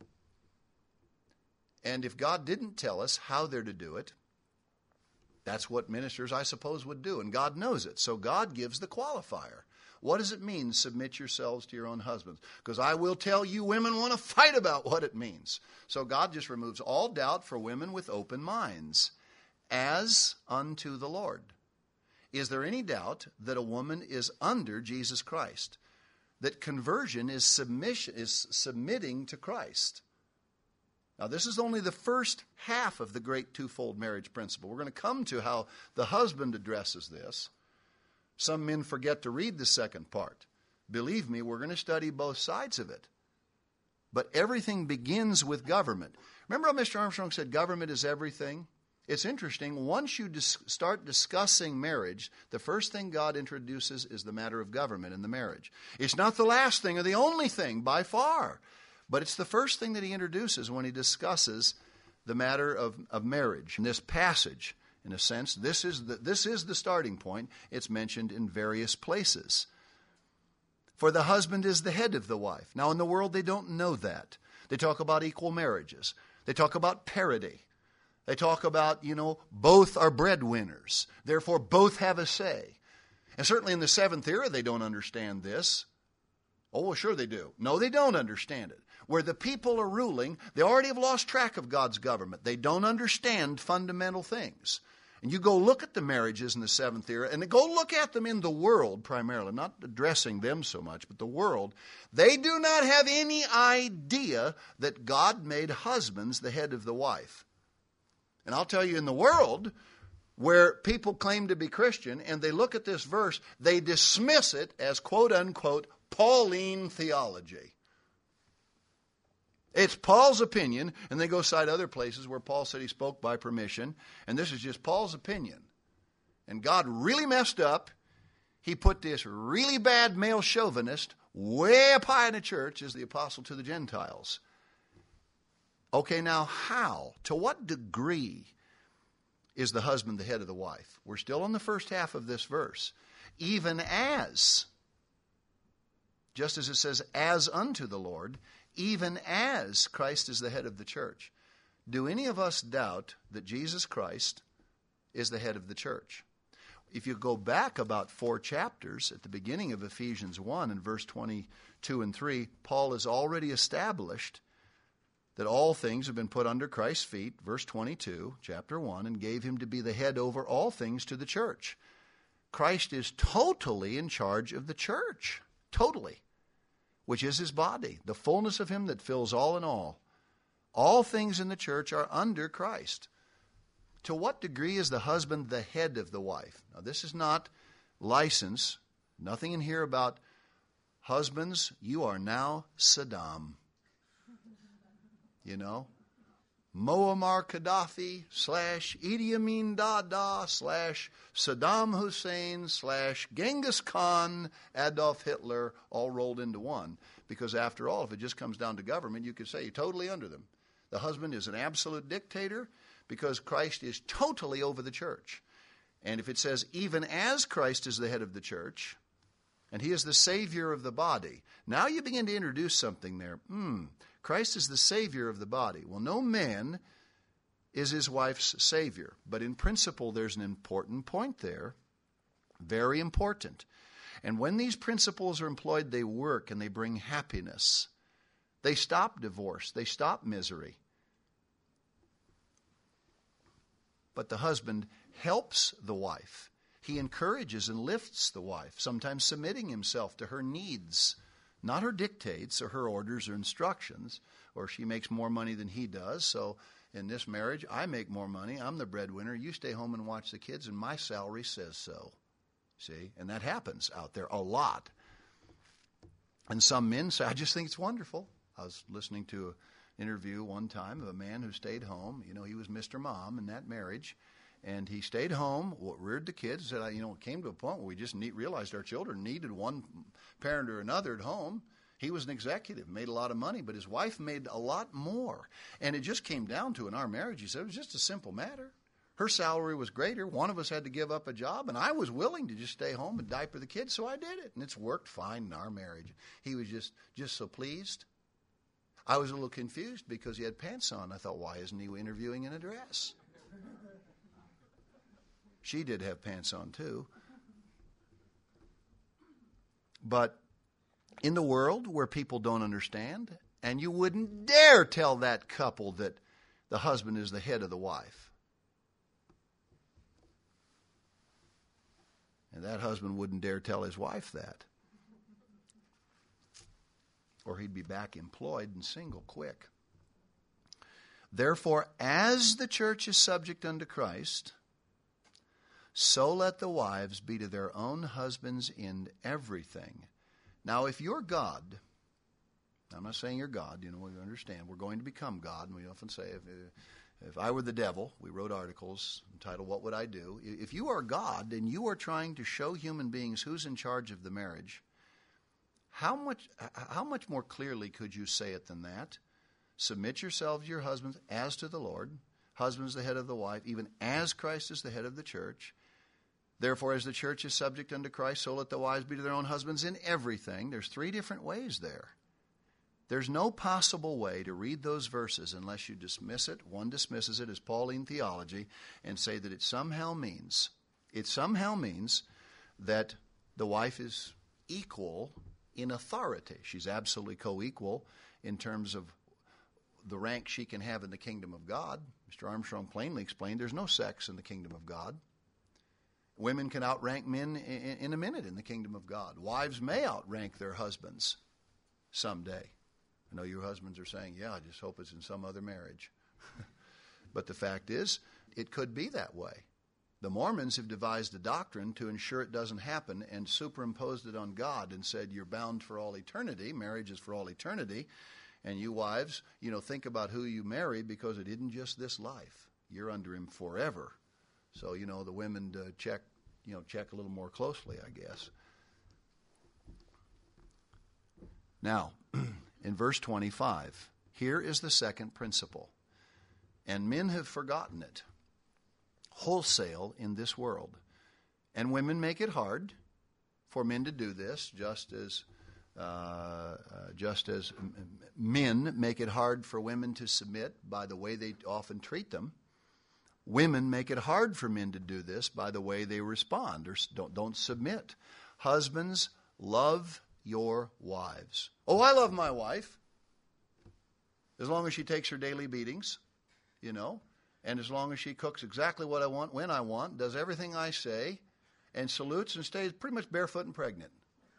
And if God didn't tell us how they're to do it, that's what ministers, I suppose, would do. And God knows it. So God gives the qualifier. What does it mean, submit yourselves to your own husbands? Because I will tell you, women want to fight about what it means. So God just removes all doubt for women with open minds, as unto the Lord. Is there any doubt that a woman is under Jesus Christ? That conversion is submitting to Christ? Now, this is only the first half of the great twofold marriage principle. We're going to come to how the husband addresses this. Some men forget to read the second part. Believe me, we're going to study both sides of it. But everything begins with government. Remember how Mr. Armstrong said government is everything? It's interesting. Once you start discussing marriage, the first thing God introduces is the matter of government in the marriage. It's not the last thing or the only thing by far, but it's the first thing that he introduces when he discusses the matter of marriage. In this passage, in a sense, this is the starting point. It's mentioned in various places. For the husband is the head of the wife. Now, in the world, they don't know that. They talk about equal marriages. They talk about parity. They talk about, both are breadwinners. Therefore, both have a say. And certainly in the seventh era, they don't understand this. Oh, well, sure they do. No, they don't understand it. Where the people are ruling, they already have lost track of God's government. They don't understand fundamental things. And you go look at the marriages in the seventh era, and go look at them in the world primarily, not addressing them so much, but the world. They do not have any idea that God made husbands the head of the wife. And I'll tell you, in the world, where people claim to be Christian, and they look at this verse, they dismiss it as quote-unquote Pauline theology. It's Paul's opinion, and they go cite other places where Paul said he spoke by permission, and this is just Paul's opinion. And God really messed up. He put this really bad male chauvinist way up high in the church as the apostle to the Gentiles. Okay, now how? To what degree is the husband the head of the wife? We're still in the first half of this verse. Even as, just as it says, as unto the Lord, even as Christ is the head of the church. Do any of us doubt that Jesus Christ is the head of the church? If you go back about 4 chapters at the beginning of Ephesians 1 and verse 22 and 3, Paul has already established that all things have been put under Christ's feet, verse 22, chapter 1, and gave him to be the head over all things to the church. Christ is totally in charge of the church, totally, which is his body, the fullness of him that fills all in all. All things in the church are under Christ. To what degree is the husband the head of the wife? Now, this is not license. Nothing in here about husbands, you are now Saddam. Muammar Gaddafi / Idi Amin Dada / Saddam Hussein / Genghis Khan, Adolf Hitler, all rolled into one. Because after all, if it just comes down to government, you could say you're totally under them. The husband is an absolute dictator because Christ is totally over the church. And if it says, even as Christ is the head of the church, and he is the Savior of the body, now you begin to introduce something there. Christ is the Savior of the body. Well, no man is his wife's Savior. But in principle, there's an important point there. Very important. And when these principles are employed, they work and they bring happiness. They stop divorce. They stop misery. But the husband helps the wife. He encourages and lifts the wife, sometimes submitting himself to her needs, not her dictates or her orders or instructions, or she makes more money than he does. So in this marriage, I make more money. I'm the breadwinner. You stay home and watch the kids, and my salary says so. See? And that happens out there a lot. And some men say, I just think it's wonderful. I was listening to an interview one time of a man who stayed home. He was Mr. Mom in that marriage. And he stayed home, reared the kids. Said, it came to a point where we just realized our children needed one parent or another at home. He was an executive, made a lot of money, but his wife made a lot more. And it just came down to, in our marriage, he said, it was just a simple matter. Her salary was greater. One of us had to give up a job, and I was willing to just stay home and diaper the kids, so I did it. And it's worked fine in our marriage. He was just so pleased. I was a little confused because he had pants on. I thought, why isn't he interviewing in a dress? She did have pants on too. But in the world where people don't understand, and you wouldn't dare tell that couple that the husband is the head of the wife. And that husband wouldn't dare tell his wife that. Or he'd be back employed and single quick. Therefore, as the church is subject unto Christ, so let the wives be to their own husbands in everything. Now, if you're God, I'm not saying you're God, we understand. We're going to become God, and we often say, if I were the devil, we wrote articles entitled, What Would I Do? If you are God and you are trying to show human beings who's in charge of the marriage, how much more clearly could you say it than that? Submit yourselves to your husbands as to the Lord. Husbands the head of the wife, even as Christ is the head of the church. Therefore, as the church is subject unto Christ, so let the wives be to their own husbands in everything. There's 3 different ways there. There's no possible way to read those verses unless you dismiss it. One dismisses it as Pauline theology and say that it somehow means that the wife is equal in authority. She's absolutely co-equal in terms of the rank she can have in the kingdom of God. Mr. Armstrong plainly explained there's no sex in the kingdom of God. Women can outrank men in a minute in the kingdom of God. Wives may outrank their husbands someday. I know your husbands are saying, yeah, I just hope it's in some other marriage. But the fact is, it could be that way. The Mormons have devised a doctrine to ensure it doesn't happen and superimposed it on God and said, you're bound for all eternity. Marriage is for all eternity. And you wives, think about who you marry because it isn't just this life. You're under him forever. So, the women check a little more closely, I guess. Now, in verse 25, here is the second principle. And men have forgotten it wholesale in this world. And women make it hard for men to do this, just as men make it hard for women to submit by the way they often treat them. Women make it hard for men to do this by the way they respond or don't submit. Husbands, love your wives. Oh, I love my wife. As long as she takes her daily beatings, and as long as she cooks exactly what I want, when I want, does everything I say, and salutes and stays pretty much barefoot and pregnant.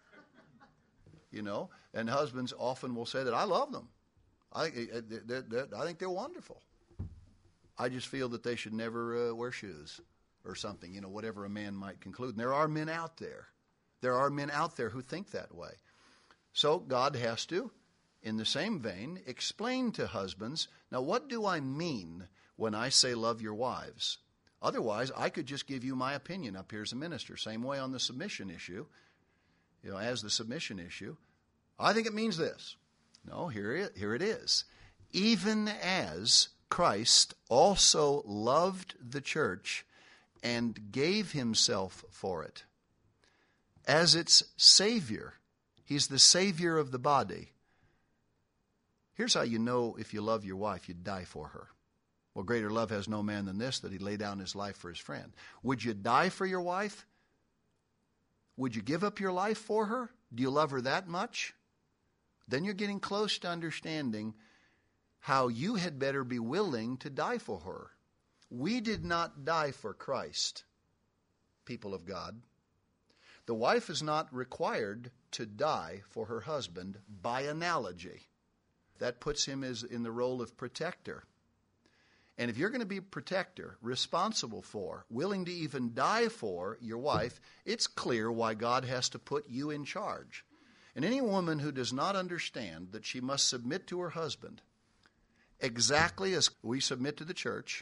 And husbands often will say that I love them. I think they're wonderful. I just feel that they should never wear shoes or something, whatever a man might conclude. And there are men out there. There are men out there who think that way. So God has to, in the same vein, explain to husbands, now what do I mean when I say love your wives? Otherwise, I could just give you my opinion up here as a minister. Same way on the submission issue, as the submission issue. I think it means this. No, here it is. Even as Christ also loved the church and gave himself for it as its Savior. He's the Savior of the body. Here's how you know if you love your wife, you die for her. Well, greater love has no man than this, that he lay down his life for his friend. Would you die for your wife? Would you give up your life for her? Do you love her that much? Then you're getting close to understanding how you had better be willing to die for her. We did not die for Christ, people of God. The wife is not required to die for her husband by analogy. That puts him in the role of protector. And if you're going to be a protector, responsible for, willing to even die for your wife, it's clear why God has to put you in charge. And any woman who does not understand that she must submit to her husband exactly as we submit to the church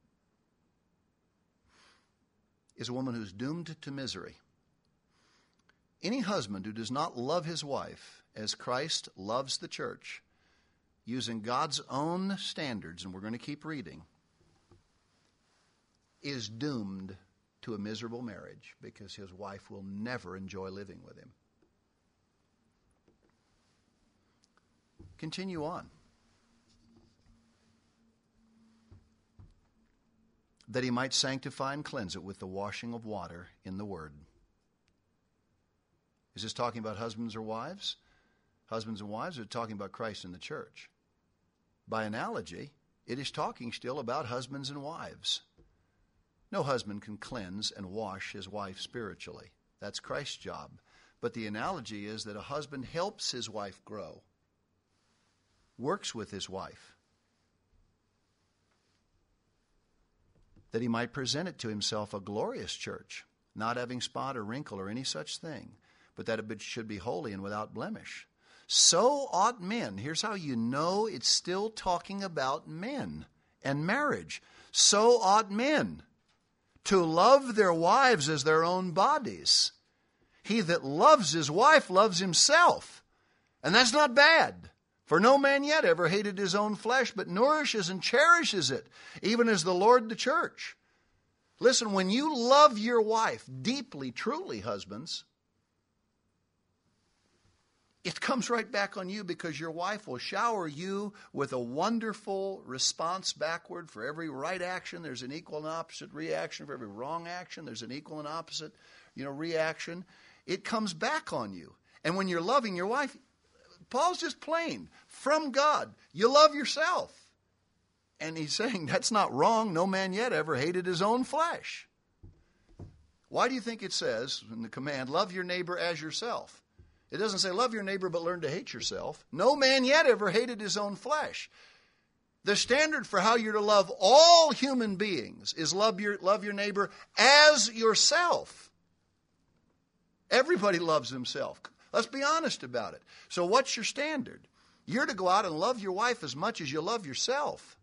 is a woman who's doomed to misery. Any husband who does not love his wife as Christ loves the church, using God's own standards, and we're going to keep reading, is doomed to a miserable marriage because his wife will never enjoy living with him. Continue on. That he might sanctify and cleanse it with the washing of water in the word. Is this talking about husbands or wives? Husbands and wives are talking about Christ and the church. By analogy, it is talking still about husbands and wives. No husband can cleanse and wash his wife spiritually. That's Christ's job. But the analogy is that a husband helps his wife grow, works with his wife, that he might present it to himself a glorious church, not having spot or wrinkle or any such thing, but that it should be holy and without blemish. So ought men. Here's how you know it's still talking about men and marriage. So ought men to love their wives as their own bodies. He that loves his wife loves himself. And that's not bad. For no man yet ever hated his own flesh, but nourishes and cherishes it, even as the Lord the church. Listen, when you love your wife deeply, truly, husbands, it comes right back on you because your wife will shower you with a wonderful response backward. For every right action, there's an equal and opposite reaction. For every wrong action, there's an equal and opposite, reaction. It comes back on you. And when you're loving your wife, Paul's just plain, from God, you love yourself. And he's saying that's not wrong. No man yet ever hated his own flesh. Why do you think it says in the command, love your neighbor as yourself? It doesn't say love your neighbor but learn to hate yourself. No man yet ever hated his own flesh. The standard for how you're to love all human beings is love your neighbor as yourself. Everybody loves himself. Let's be honest about it. So what's your standard? You're to go out and love your wife as much as you love yourself.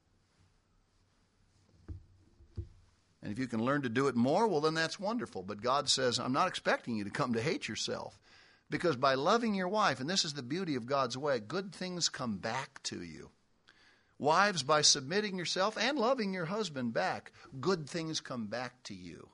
And if you can learn to do it more, well, then that's wonderful. But God says, I'm not expecting you to come to hate yourself. Because by loving your wife, and this is the beauty of God's way, good things come back to you. Wives, by submitting yourself and loving your husband back, good things come back to you.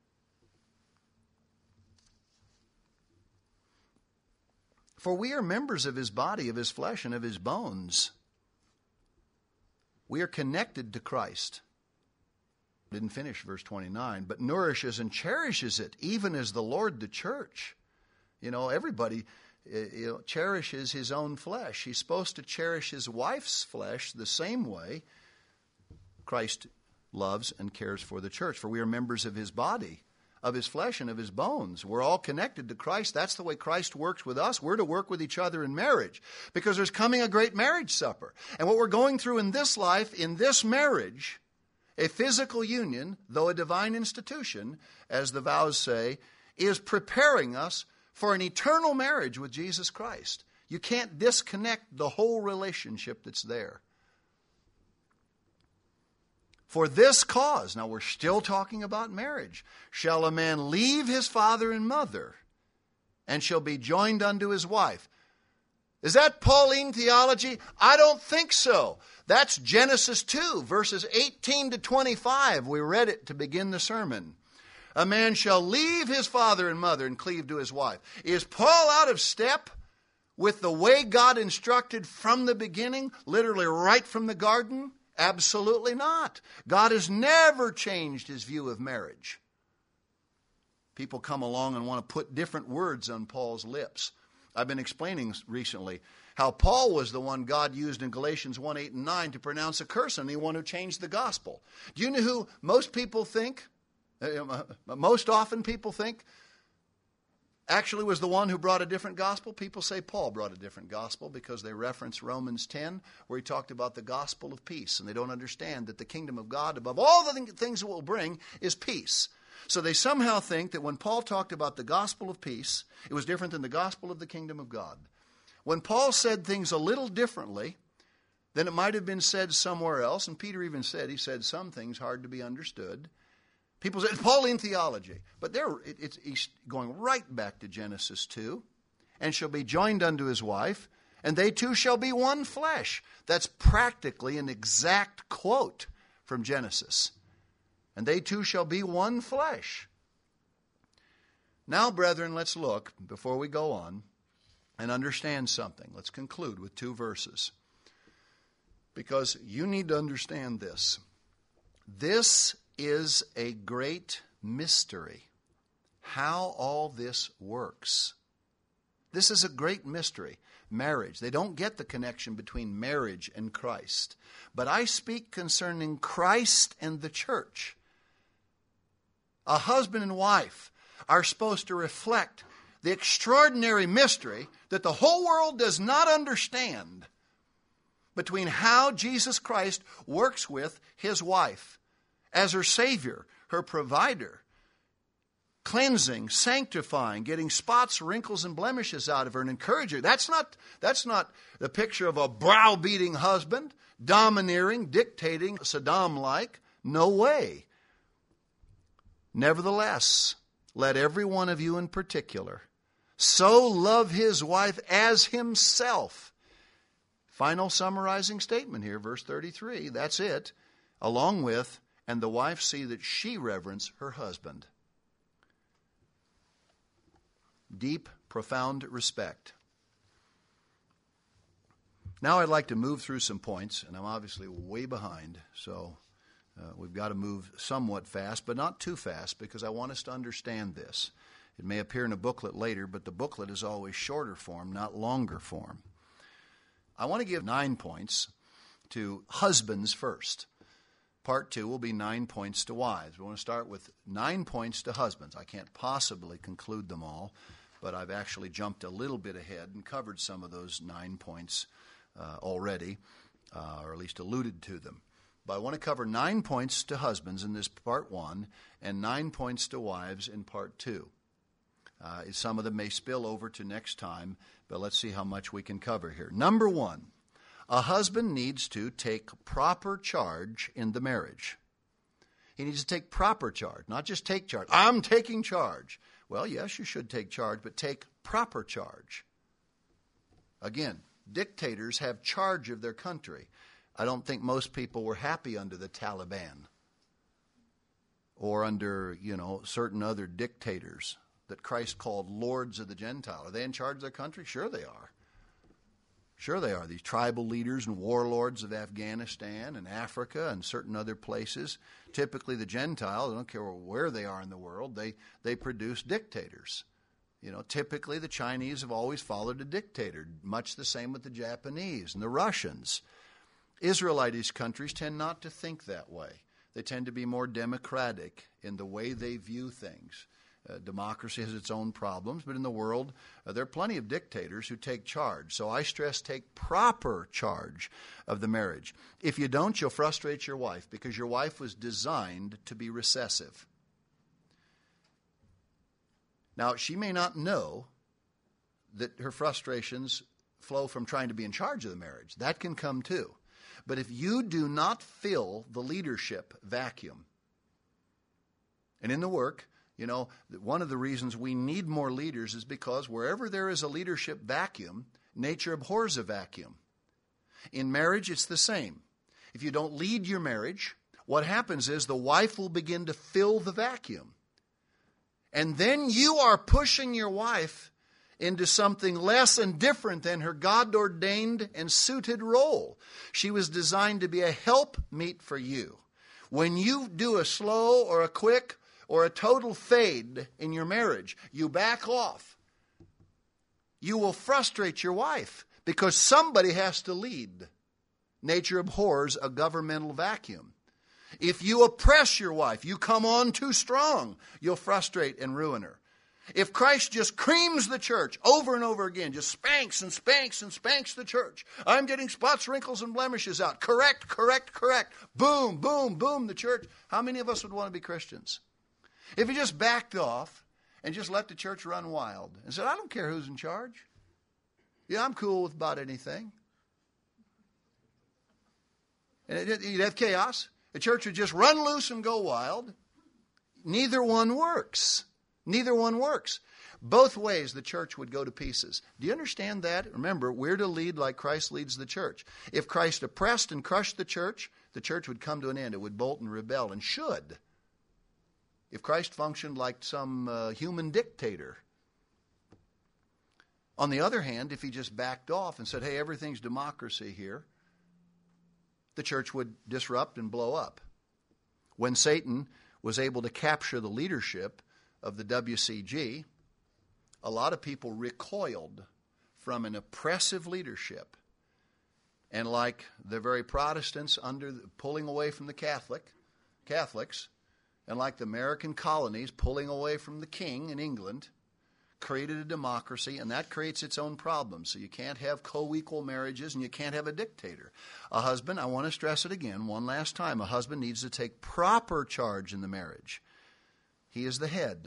For we are members of his body, of his flesh, and of his bones. We are connected to Christ. Didn't finish verse 29, but nourishes and cherishes it, even as the Lord the church. Everybody cherishes his own flesh. He's supposed to cherish his wife's flesh the same way Christ loves and cares for the church. For we are members of his body, of his flesh, and of his bones. We're all connected to Christ. That's the way Christ works with us. We're to work with each other in marriage because there's coming a great marriage supper. And what we're going through in this life, in this marriage, a physical union, though a divine institution, as the vows say, is preparing us for an eternal marriage with Jesus Christ. You can't disconnect the whole relationship that's there. For this cause, now we're still talking about marriage, shall a man leave his father and mother, and shall be joined unto his wife. Is that Pauline theology? I don't think so. That's Genesis 2, verses 18 to 25. We read it to begin the sermon. A man shall leave his father and mother and cleave to his wife. Is Paul out of step with the way God instructed from the beginning, literally right from the garden? Absolutely not. God has never changed his view of marriage. People come along and want to put different words on Paul's lips. I've been explaining recently how Paul was the one God used in Galatians 1, 8, and 9 to pronounce a curse on anyone who changed the gospel. Do you know who most people think? Most often people think actually was the one who brought a different gospel. People say Paul brought a different gospel because they reference Romans 10 where he talked about the gospel of peace. And they don't understand that the kingdom of God, above all the things it will bring, is peace. So they somehow think that when Paul talked about the gospel of peace, it was different than the gospel of the kingdom of God. When Paul said things a little differently than it might have been said somewhere else, and Peter even said he said some things hard to be understood, people say, it's Pauline theology. But he's going right back to Genesis 2. And shall be joined unto his wife, and they two shall be one flesh. That's practically an exact quote from Genesis. and they two shall be one flesh. Now, brethren, let's look, before we go on, and understand something. Let's conclude with 2 verses. Because you need to understand this. This is a great mystery, how all this works. This is a great mystery. Marriage. They don't get the connection between marriage and Christ. But I speak concerning Christ and the church. A husband and wife are supposed to reflect the extraordinary mystery that the whole world does not understand between how Jesus Christ works with his wife as her Savior, her provider, cleansing, sanctifying, getting spots, wrinkles, and blemishes out of her and encourage her. That's not the picture of a browbeating husband, domineering, dictating, Saddam-like. No way. Nevertheless, let every one of you in particular so love his wife as himself. Final summarizing statement here, verse 33. That's it. Along with, and the wife see that she reverence her husband. Deep, profound respect. Now I'd like to move through some points, and I'm obviously way behind, so we've got to move somewhat fast, but not too fast, because I want us to understand this. It may appear in a booklet later, but the booklet is always shorter form, not longer form. I want to give 9 points to husbands first. Part 2 will be 9 points to wives. We want to start with 9 points to husbands. I can't possibly conclude them all, but I've actually jumped a little bit ahead and covered some of those 9 points already, or at least alluded to them. But I want to cover 9 points to husbands in this part 1 and 9 points to wives in part 2. Some of them may spill over to next time, but let's see how much we can cover here. Number 1, a husband needs to take proper charge in the marriage. He needs to take proper charge, not just take charge. I'm taking charge. Well, yes, you should take charge, but take proper charge. Again, dictators have charge of their country. I don't think most people were happy under the Taliban or under, certain other dictators that Christ called lords of the Gentile. Are they in charge of their country? Sure they are. Sure they are. These tribal leaders and warlords of Afghanistan and Africa and certain other places, typically the Gentiles, I don't care where they are in the world, they produce dictators. Typically the Chinese have always followed a dictator, much the same with the Japanese and the Russians. Israelitish countries tend not to think that way. They tend to be more democratic in the way they view things. Democracy has its own problems, but in the world, there are plenty of dictators who take charge. So I stress take proper charge of the marriage. If you don't, you'll frustrate your wife because your wife was designed to be recessive. Now, she may not know that her frustrations flow from trying to be in charge of the marriage. That can come too. But if you do not fill the leadership vacuum, and in the work, one of the reasons we need more leaders is because wherever there is a leadership vacuum, nature abhors a vacuum. In marriage, it's the same. If you don't lead your marriage, what happens is the wife will begin to fill the vacuum. And then you are pushing your wife into something less and different than her God-ordained and suited role. She was designed to be a helpmeet for you. When you do a slow or a quick or a total fade in your marriage, you back off. You will frustrate your wife because somebody has to lead. Nature abhors a governmental vacuum. If you oppress your wife, you come on too strong, you'll frustrate and ruin her. If Christ just creams the church over and over again, just spanks and spanks and spanks the church, I'm getting spots, wrinkles, and blemishes out. Correct, correct, correct. Boom, boom, boom, the church. How many of us would want to be Christians? If he just backed off and just let the church run wild and said, I don't care who's in charge. Yeah, I'm cool with about anything. And you'd have chaos. The church would just run loose and go wild. Neither one works. Neither one works. Both ways the church would go to pieces. Do you understand that? Remember, we're to lead like Christ leads the church. If Christ oppressed and crushed the church would come to an end. It would bolt and rebel and should. if Christ functioned like some human dictator. On the other hand, if he just backed off and said, hey, everything's democracy here, the church would disrupt and blow up. When Satan was able to capture the leadership of the WCG, a lot of people recoiled from an oppressive leadership. And like the very Protestants pulling away from the Catholics, and like the American colonies pulling away from the king in England, created a democracy, and that creates its own problems. So you can't have co-equal marriages, and you can't have a dictator. A husband, I want to stress it again one last time, a husband needs to take proper charge in the marriage. He is the head.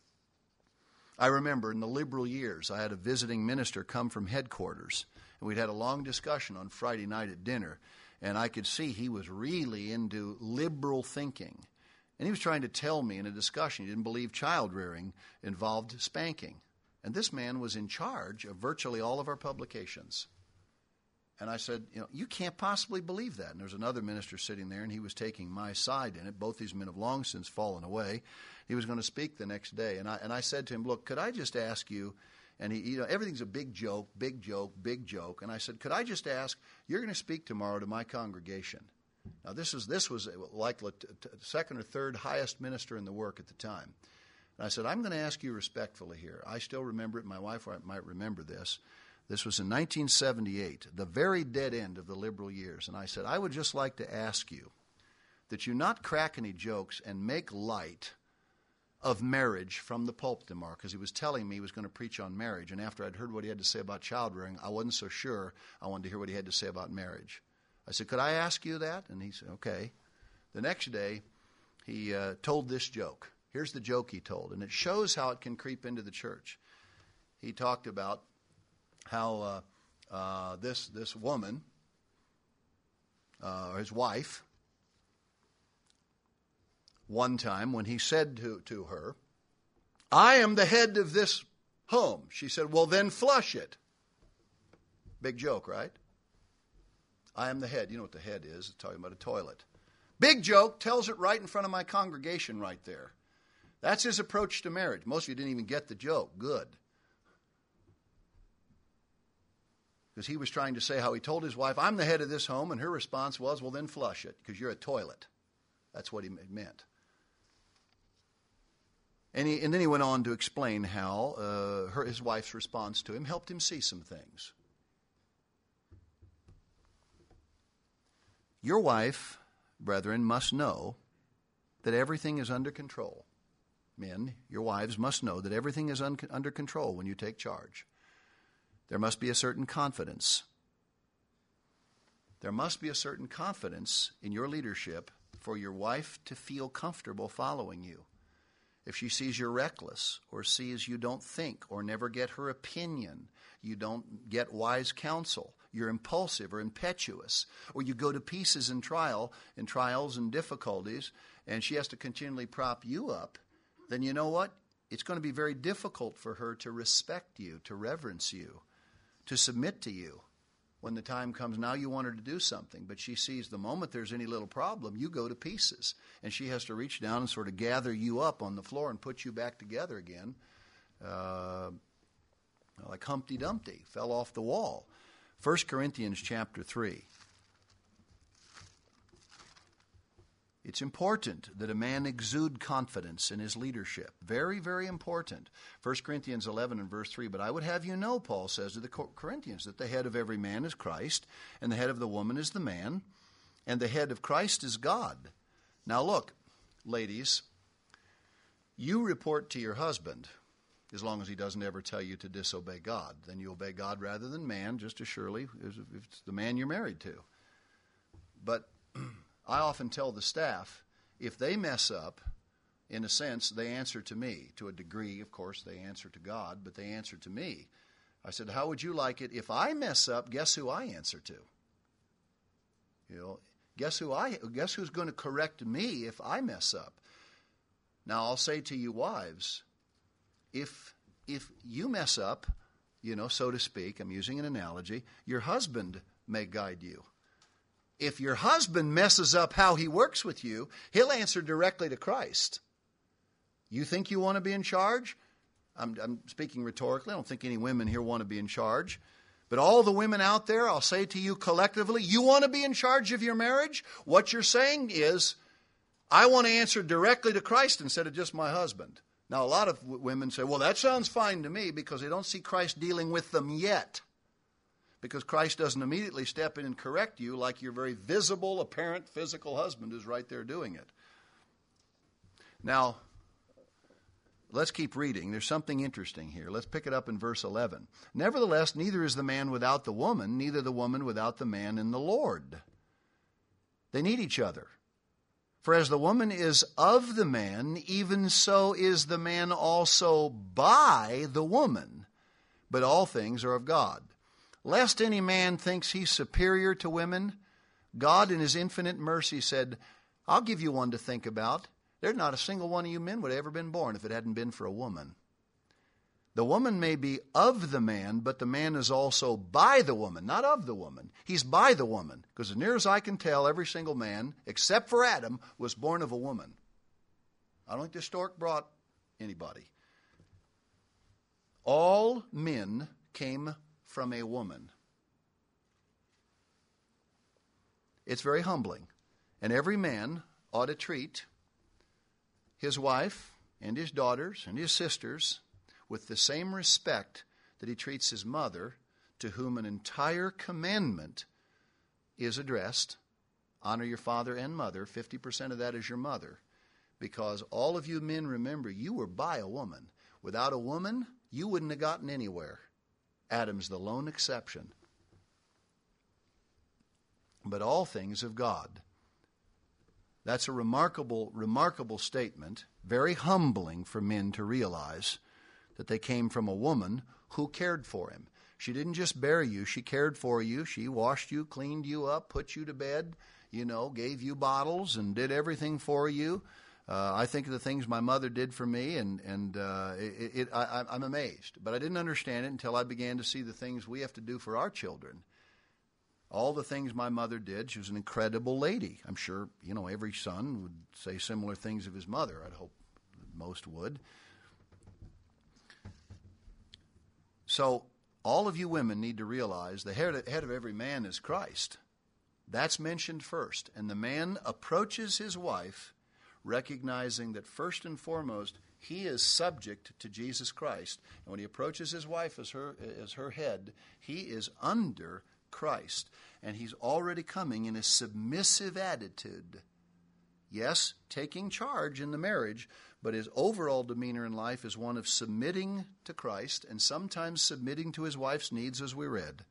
I remember in the liberal years, I had a visiting minister come from headquarters, and we'd had a long discussion on Friday night at dinner, and I could see he was really into liberal thinking. And he was trying to tell me in a discussion he didn't believe child rearing involved spanking. And this man was in charge of virtually all of our publications. And I said, you can't possibly believe that. And there's another minister sitting there, and he was taking my side in it. Both these men have long since fallen away. He was going to speak the next day. And I said to him, look, could I just ask you, and he, everything's a big joke, big joke, big joke. And I said, could I just ask, you're going to speak tomorrow to my congregation. Now, this was like the second or third highest minister in the work at the time. And I said, I'm going to ask you respectfully here. I still remember it. My wife might remember this. This was in 1978, the very dead end of the liberal years. And I said, I would just like to ask you that you not crack any jokes and make light of marriage from the pulpit tomorrow, because he was telling me he was going to preach on marriage. And after I'd heard what he had to say about child rearing, I wasn't so sure I wanted to hear what he had to say about marriage. I said, could I ask you that? And he said, okay. The next day, he told this joke. Here's the joke he told, and it shows how it can creep into the church. He talked about how this woman, or his wife, one time when he said to her, I am the head of this home. She said, well, then flush it. Big joke, right? I am the head. You know what the head is. It's talking about a toilet. Big joke, tells it right in front of my congregation right there. That's his approach to marriage. Most of you didn't even get the joke. Good. Because he was trying to say how he told his wife, I'm the head of this home, and her response was, well, then flush it, because you're a toilet. That's what he meant. And then he went on to explain how his wife's response to him helped him see some things. Your wife, brethren, must know that everything is under control. Men, your wives must know that everything is under control when you take charge. There must be a certain confidence. There must be a certain confidence in your leadership for your wife to feel comfortable following you. If she sees you're reckless, or sees you don't think or never get her opinion, you don't get wise counsel, you're impulsive or impetuous, or you go to pieces in trials and difficulties, and she has to continually prop you up, then you know what? It's going to be very difficult for her to respect you, to reverence you, to submit to you. When the time comes, now you want her to do something, but she sees the moment there's any little problem, you go to pieces. And she has to reach down and sort of gather you up on the floor and put you back together again, like Humpty Dumpty, fell off the wall. 1 Corinthians chapter 3. It's important that a man exude confidence in his leadership. Very, very important. 1 Corinthians 11 and verse 3, but I would have you know, Paul says to the Corinthians, that the head of every man is Christ, and the head of the woman is the man, and the head of Christ is God. Now look, ladies, you report to your husband, as long as he doesn't ever tell you to disobey God. Then you obey God rather than man, just as surely as if it's the man you're married to. But I often tell the staff, if they mess up, in a sense, they answer to me. To a degree, of course, they answer to God, but they answer to me. I said, how would you like it if I mess up? Guess who I answer to? You know, guess who's going to correct me if I mess up? Now, I'll say to you wives, if you mess up, so to speak, I'm using an analogy, your husband may guide you. If your husband messes up how he works with you, he'll answer directly to Christ. You think you want to be in charge? I'm speaking rhetorically. I don't think any women here want to be in charge. But all the women out there, I'll say to you collectively, you want to be in charge of your marriage? What you're saying is, I want to answer directly to Christ instead of just my husband. Now, a lot of women say, well, that sounds fine to me, because they don't see Christ dealing with them yet. Because Christ doesn't immediately step in and correct you like your very visible, apparent, physical husband is right there doing it. Now, let's keep reading. There's something interesting here. Let's pick it up in verse 11. Nevertheless, neither is the man without the woman, neither the woman without the man in the Lord. They need each other. For as the woman is of the man, even so is the man also by the woman. But all things are of God. Lest any man thinks he's superior to women, God in his infinite mercy said, I'll give you one to think about. There's not a single one of you men would have ever been born if it hadn't been for a woman. The woman may be of the man, but the man is also by the woman, not of the woman. He's by the woman, because as near as I can tell, every single man, except for Adam, was born of a woman. I don't think the stork brought anybody. All men came from a woman. It's very humbling. And every man ought to treat his wife and his daughters and his sisters with the same respect that he treats his mother, to whom an entire commandment is addressed. Honor your father and mother. 50% of that is your mother. Because all of you men, remember, you were by a woman. Without a woman, you wouldn't have gotten anywhere. Adam's the lone exception. But all things of God. That's a remarkable, remarkable statement, very humbling for men to realize that they came from a woman who cared for him. She didn't just bear you, she cared for you. She washed you, cleaned you up, put you to bed, gave you bottles and did everything for you. I think of the things my mother did for me, and I'm amazed. But I didn't understand it until I began to see the things we have to do for our children. All the things my mother did. She was an incredible lady. I'm sure, every son would say similar things of his mother. I'd hope most would. So all of you women need to realize the head of every man is Christ. That's mentioned first. And the man approaches his wife recognizing that first and foremost he is subject to Jesus Christ. And when he approaches his wife as her head, he is under Christ. And he's already coming in a submissive attitude. Yes, taking charge in the marriage, but his overall demeanor in life is one of submitting to Christ and sometimes submitting to his wife's needs, as we read.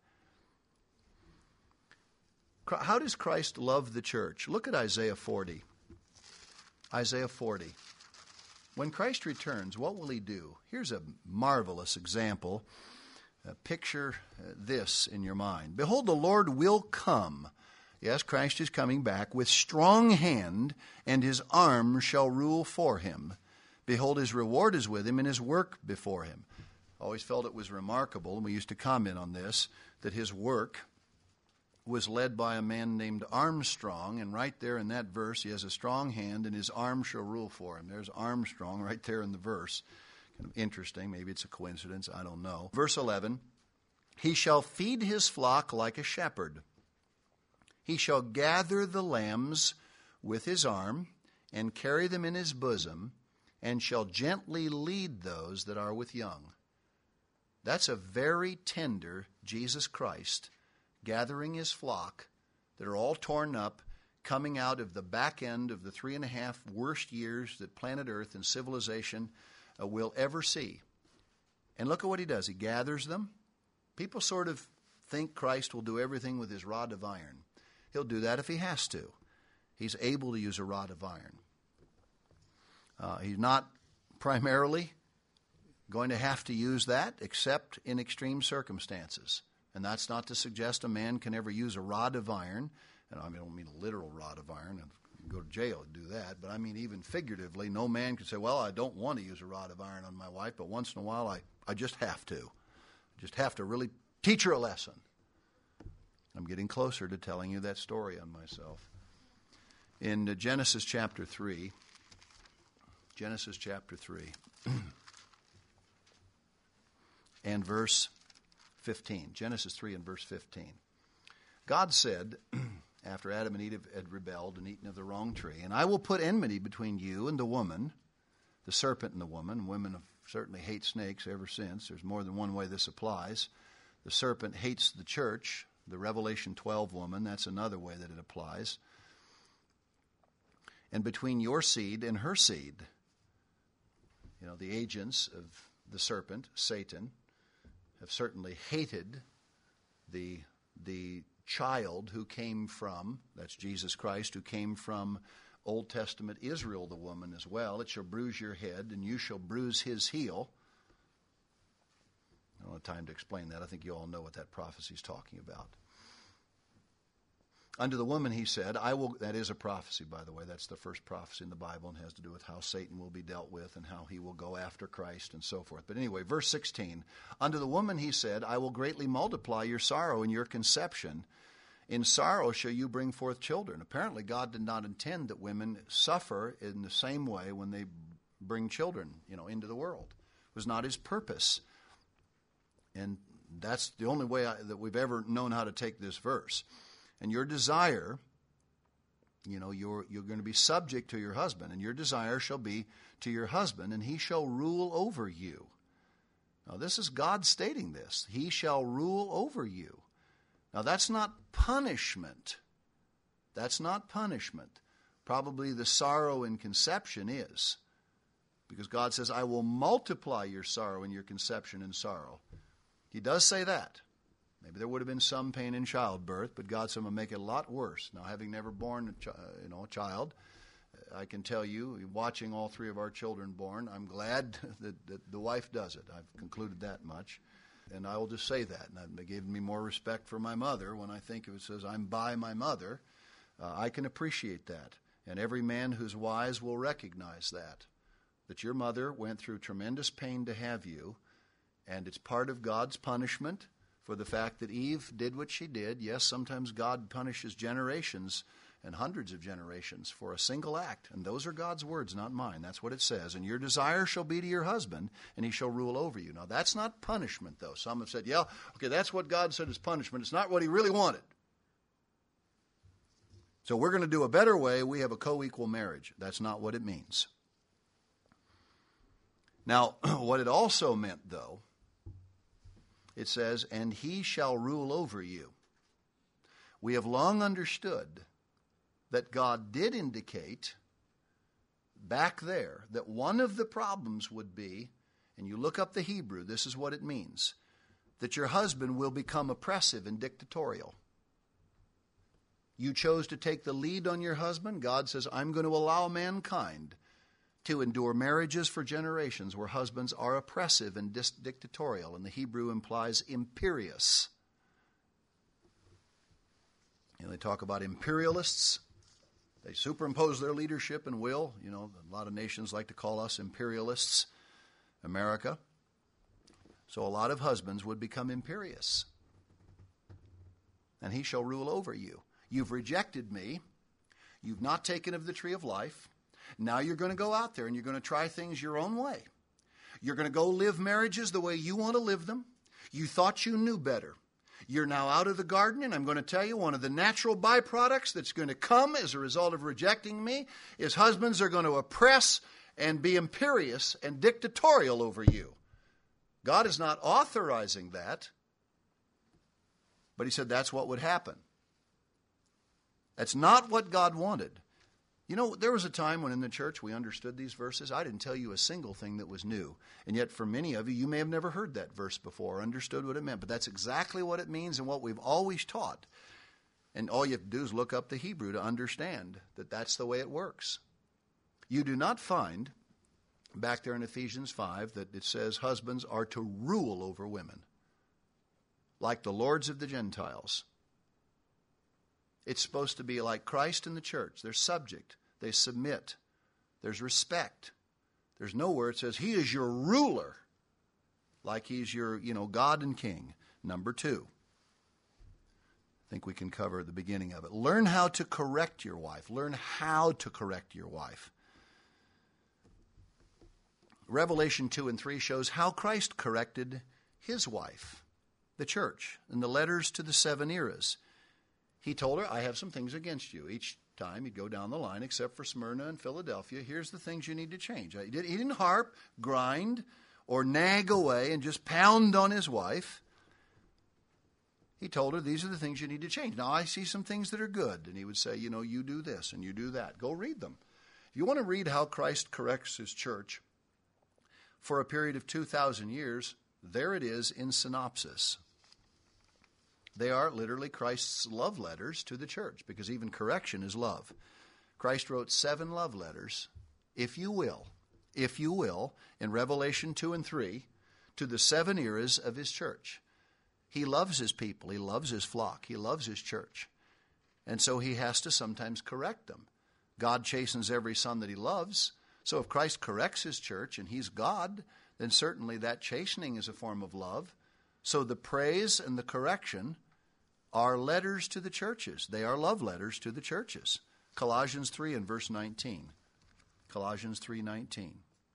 How does Christ love the church? Look at Isaiah 40. Isaiah 40. When Christ returns, what will he do? Here's a marvelous example. Picture this in your mind. Behold, the Lord will come. Yes, Christ is coming back with strong hand, and his arm shall rule for him. Behold, his reward is with him, and his work before him. I always felt it was remarkable, and we used to comment on this, that his work was led by a man named Armstrong, and right there in that verse, he has a strong hand, and his arm shall rule for him. There's Armstrong right there in the verse. Kind of interesting. Maybe it's a coincidence. I don't know. Verse 11, he shall feed his flock like a shepherd. He shall gather the lambs with his arm and carry them in his bosom, and shall gently lead those that are with young. That's a very tender Jesus Christ gathering his flock that are all torn up, coming out of the back end of the 3.5 worst years that planet Earth and civilization will ever see. And look at what he does. He gathers them. People sort of think Christ will do everything with his rod of iron. He'll do that if he has to. He's able to use a rod of iron. He's not primarily going to have to use that except in extreme circumstances. And that's not to suggest a man can ever use a rod of iron. And I don't mean a literal rod of iron. You can go to jail to do that. But I mean even figuratively, no man can say, well, I don't want to use a rod of iron on my wife, but once in a while I just have to. I just have to really teach her a lesson. I'm getting closer to telling you that story on myself. In Genesis chapter 3, Genesis chapter 3 and verse 15. Genesis 3 and verse 15. God said, after Adam and Eve had rebelled and eaten of the wrong tree, and I will put enmity between you and the woman, the serpent and the woman. Women have certainly hate snakes ever since. There's more than one way this applies. The serpent hates the church. The Revelation 12 woman, that's another way that it applies. And between your seed and her seed, the agents of the serpent, Satan, have certainly hated the child who came from, that's Jesus Christ, who came from Old Testament Israel, the woman as well. It shall bruise your head, and you shall bruise his heel. I don't have time to explain that. I think you all know what that prophecy is talking about. Unto the woman he said, I will, that is a prophecy, by the way. That's the first prophecy in the Bible and has to do with how Satan will be dealt with and how he will go after Christ and so forth. But anyway, verse 16, unto the woman he said, I will greatly multiply your sorrow and your conception. In sorrow shall you bring forth children. Apparently God did not intend that women suffer in the same way when they bring children, into the world. It was not his purpose. And that's the only way that we've ever known how to take this verse. And your desire, you're going to be subject to your husband, and your desire shall be to your husband, and he shall rule over you. Now, this is God stating this. He shall rule over you. Now, that's not punishment. That's not punishment. Probably the sorrow in conception is. Because God says, I will multiply your sorrow and your conception and sorrow. He does say that. Maybe there would have been some pain in childbirth, but God said, I'm going to make it a lot worse. Now, having never born a child, I can tell you, watching all three of our children born, I'm glad that the wife does it. I've concluded that much. And I will just say that. And it gave me more respect for my mother when I think it says, I'm by my mother. I can appreciate that. And every man who's wise will recognize that your mother went through tremendous pain to have you, and it's part of God's punishment for the fact that Eve did what she did. Yes, sometimes God punishes generations and hundreds of generations for a single act. And those are God's words, not mine. That's what it says. And your desire shall be to your husband, and he shall rule over you. Now, that's not punishment, though. Some have said, yeah, okay, that's what God said is punishment. It's not what he really wanted. So we're going to do a better way. We have a co-equal marriage. That's not what it means. Now, what it also meant, though, it says, and he shall rule over you. We have long understood that God did indicate back there that one of the problems would be, and you look up the Hebrew, this is what it means, that your husband will become oppressive and dictatorial. You chose to take the lead on your husband. God says, I'm going to allow mankind to endure marriages for generations where husbands are oppressive and dictatorial, and the Hebrew implies imperious. They talk about imperialists. They superimpose their leadership and will. A lot of nations like to call us imperialists, America. So a lot of husbands would become imperious. And he shall rule over you. You've rejected me. You've not taken of the tree of life. Now you're going to go out there and you're going to try things your own way. You're going to go live marriages the way you want to live them. You thought you knew better. You're now out of the garden, and I'm going to tell you one of the natural byproducts that's going to come as a result of rejecting me is husbands are going to oppress and be imperious and dictatorial over you. God is not authorizing that, but he said that's what would happen. That's not what God wanted. There was a time when in the church we understood these verses. I didn't tell you a single thing that was new. And yet for many of you, you may have never heard that verse before or understood what it meant. But that's exactly what it means and what we've always taught. And all you have to do is look up the Hebrew to understand that that's the way it works. You do not find back there in Ephesians 5 that it says husbands are to rule over women like the lords of the Gentiles. It's supposed to be like Christ in the church. They're subject. They submit. There's respect. There's nowhere it says he is your ruler, like he's your, God and king. Number 2. I think we can cover the beginning of it. Learn how to correct your wife. Learn how to correct your wife. Revelation 2 and 3 shows how Christ corrected his wife, the church, in the letters to the 7 eras. He told her, I have some things against you. Each time he'd go down the line, except for Smyrna and Philadelphia, here's the things you need to change. He didn't harp, grind, or nag away and just pound on his wife. He told her, these are the things you need to change. Now, I see some things that are good. And he would say, you do this and you do that. Go read them. If you want to read how Christ corrects his church for a period of 2,000 years, there it is in synopsis. They are literally Christ's love letters to the church, because even correction is love. Christ wrote 7 love letters, if you will, in Revelation 2 and 3, to the 7 eras of his church. He loves his people. He loves his flock. He loves his church. And so he has to sometimes correct them. God chastens every son that he loves. So if Christ corrects his church and he's God, then certainly that chastening is a form of love. So the praise and the correction are letters to the churches. They are love letters to the churches. Colossians 3 and verse 19. Colossians 3:19.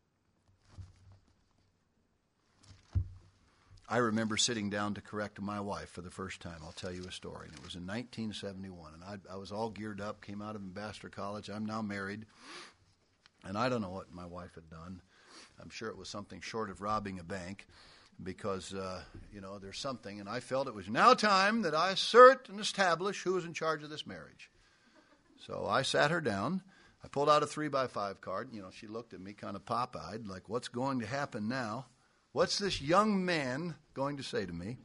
I remember sitting down to correct my wife for the first time. I'll tell you a story. And it was in 1971. And I was all geared up, came out of Ambassador College. I'm now married. And I don't know what my wife had done. I'm sure it was something short of robbing a bank, because, there's something. And I felt it was now time that I assert and establish who was in charge of this marriage. So I sat her down. I pulled out a 3x5 card. She looked at me kind of pop-eyed, like, what's going to happen now? What's this young man going to say to me?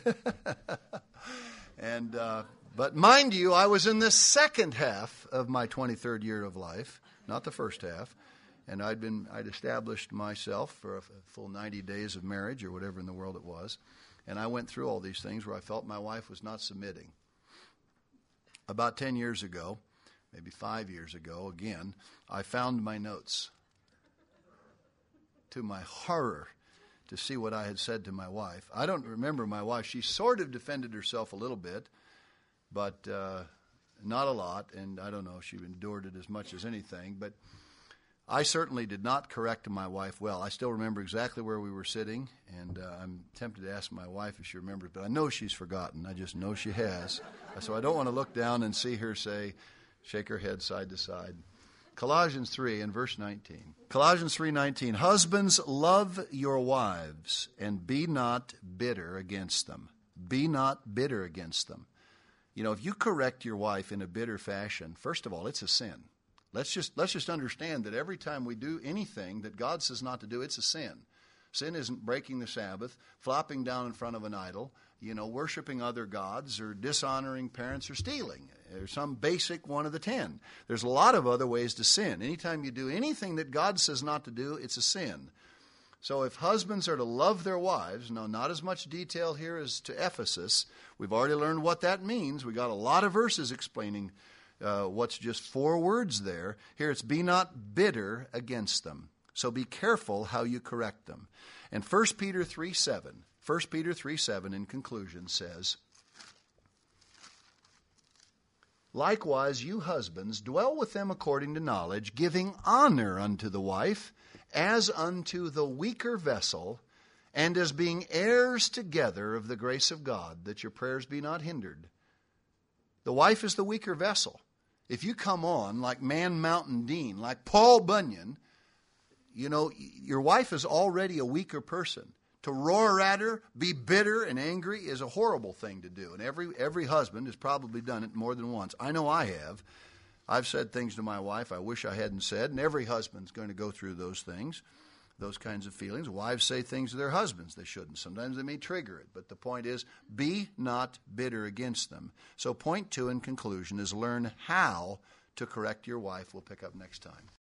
But mind you, I was in the second half of my 23rd year of life, not the first half. And I'd established myself for a full 90 days of marriage, or whatever in the world it was. And I went through all these things where I felt my wife was not submitting. About 10 years ago, maybe 5 years ago, again, I found my notes. To my horror, to see what I had said to my wife. I don't remember my wife. She sort of defended herself a little bit, but not a lot. And I don't know if she endured it as much as anything. But I certainly did not correct my wife well. I still remember exactly where we were sitting, and I'm tempted to ask my wife if she remembers, but I know she's forgotten. I just know she has. So I don't want to look down and see her shake her head side to side. Colossians 3 and verse 19. Colossians 3:19. Husbands, love your wives, and be not bitter against them. Be not bitter against them. If you correct your wife in a bitter fashion, first of all, it's a sin. Let's just understand that every time we do anything that God says not to do, it's a sin. Sin isn't breaking the Sabbath, flopping down in front of an idol, worshiping other gods, or dishonoring parents, or stealing. There's some basic one of the 10. There's a lot of other ways to sin. Anytime you do anything that God says not to do, it's a sin. So if husbands are to love their wives, now not as much detail here as to Ephesus. We've already learned what that means. We got a lot of verses explaining what's just 4 words there. Here it's be not bitter against them. So be careful how you correct them. And 1 Peter 3:7 in conclusion says, likewise, you husbands, dwell with them according to knowledge, giving honor unto the wife, as unto the weaker vessel, and as being heirs together of the grace of God, that your prayers be not hindered. The wife is the weaker vessel. If you come on like Man Mountain Dean, like Paul Bunyan, your wife is already a weaker person. To roar at her, be bitter and angry is a horrible thing to do. And every husband has probably done it more than once. I know I have. I've said things to my wife I wish I hadn't said, and every husband's going to go through those things, those kinds of feelings. Wives say things to their husbands they shouldn't. Sometimes they may trigger it, but the point is, be not bitter against them. So point 2 in conclusion is learn how to correct your wife. We'll pick up next time.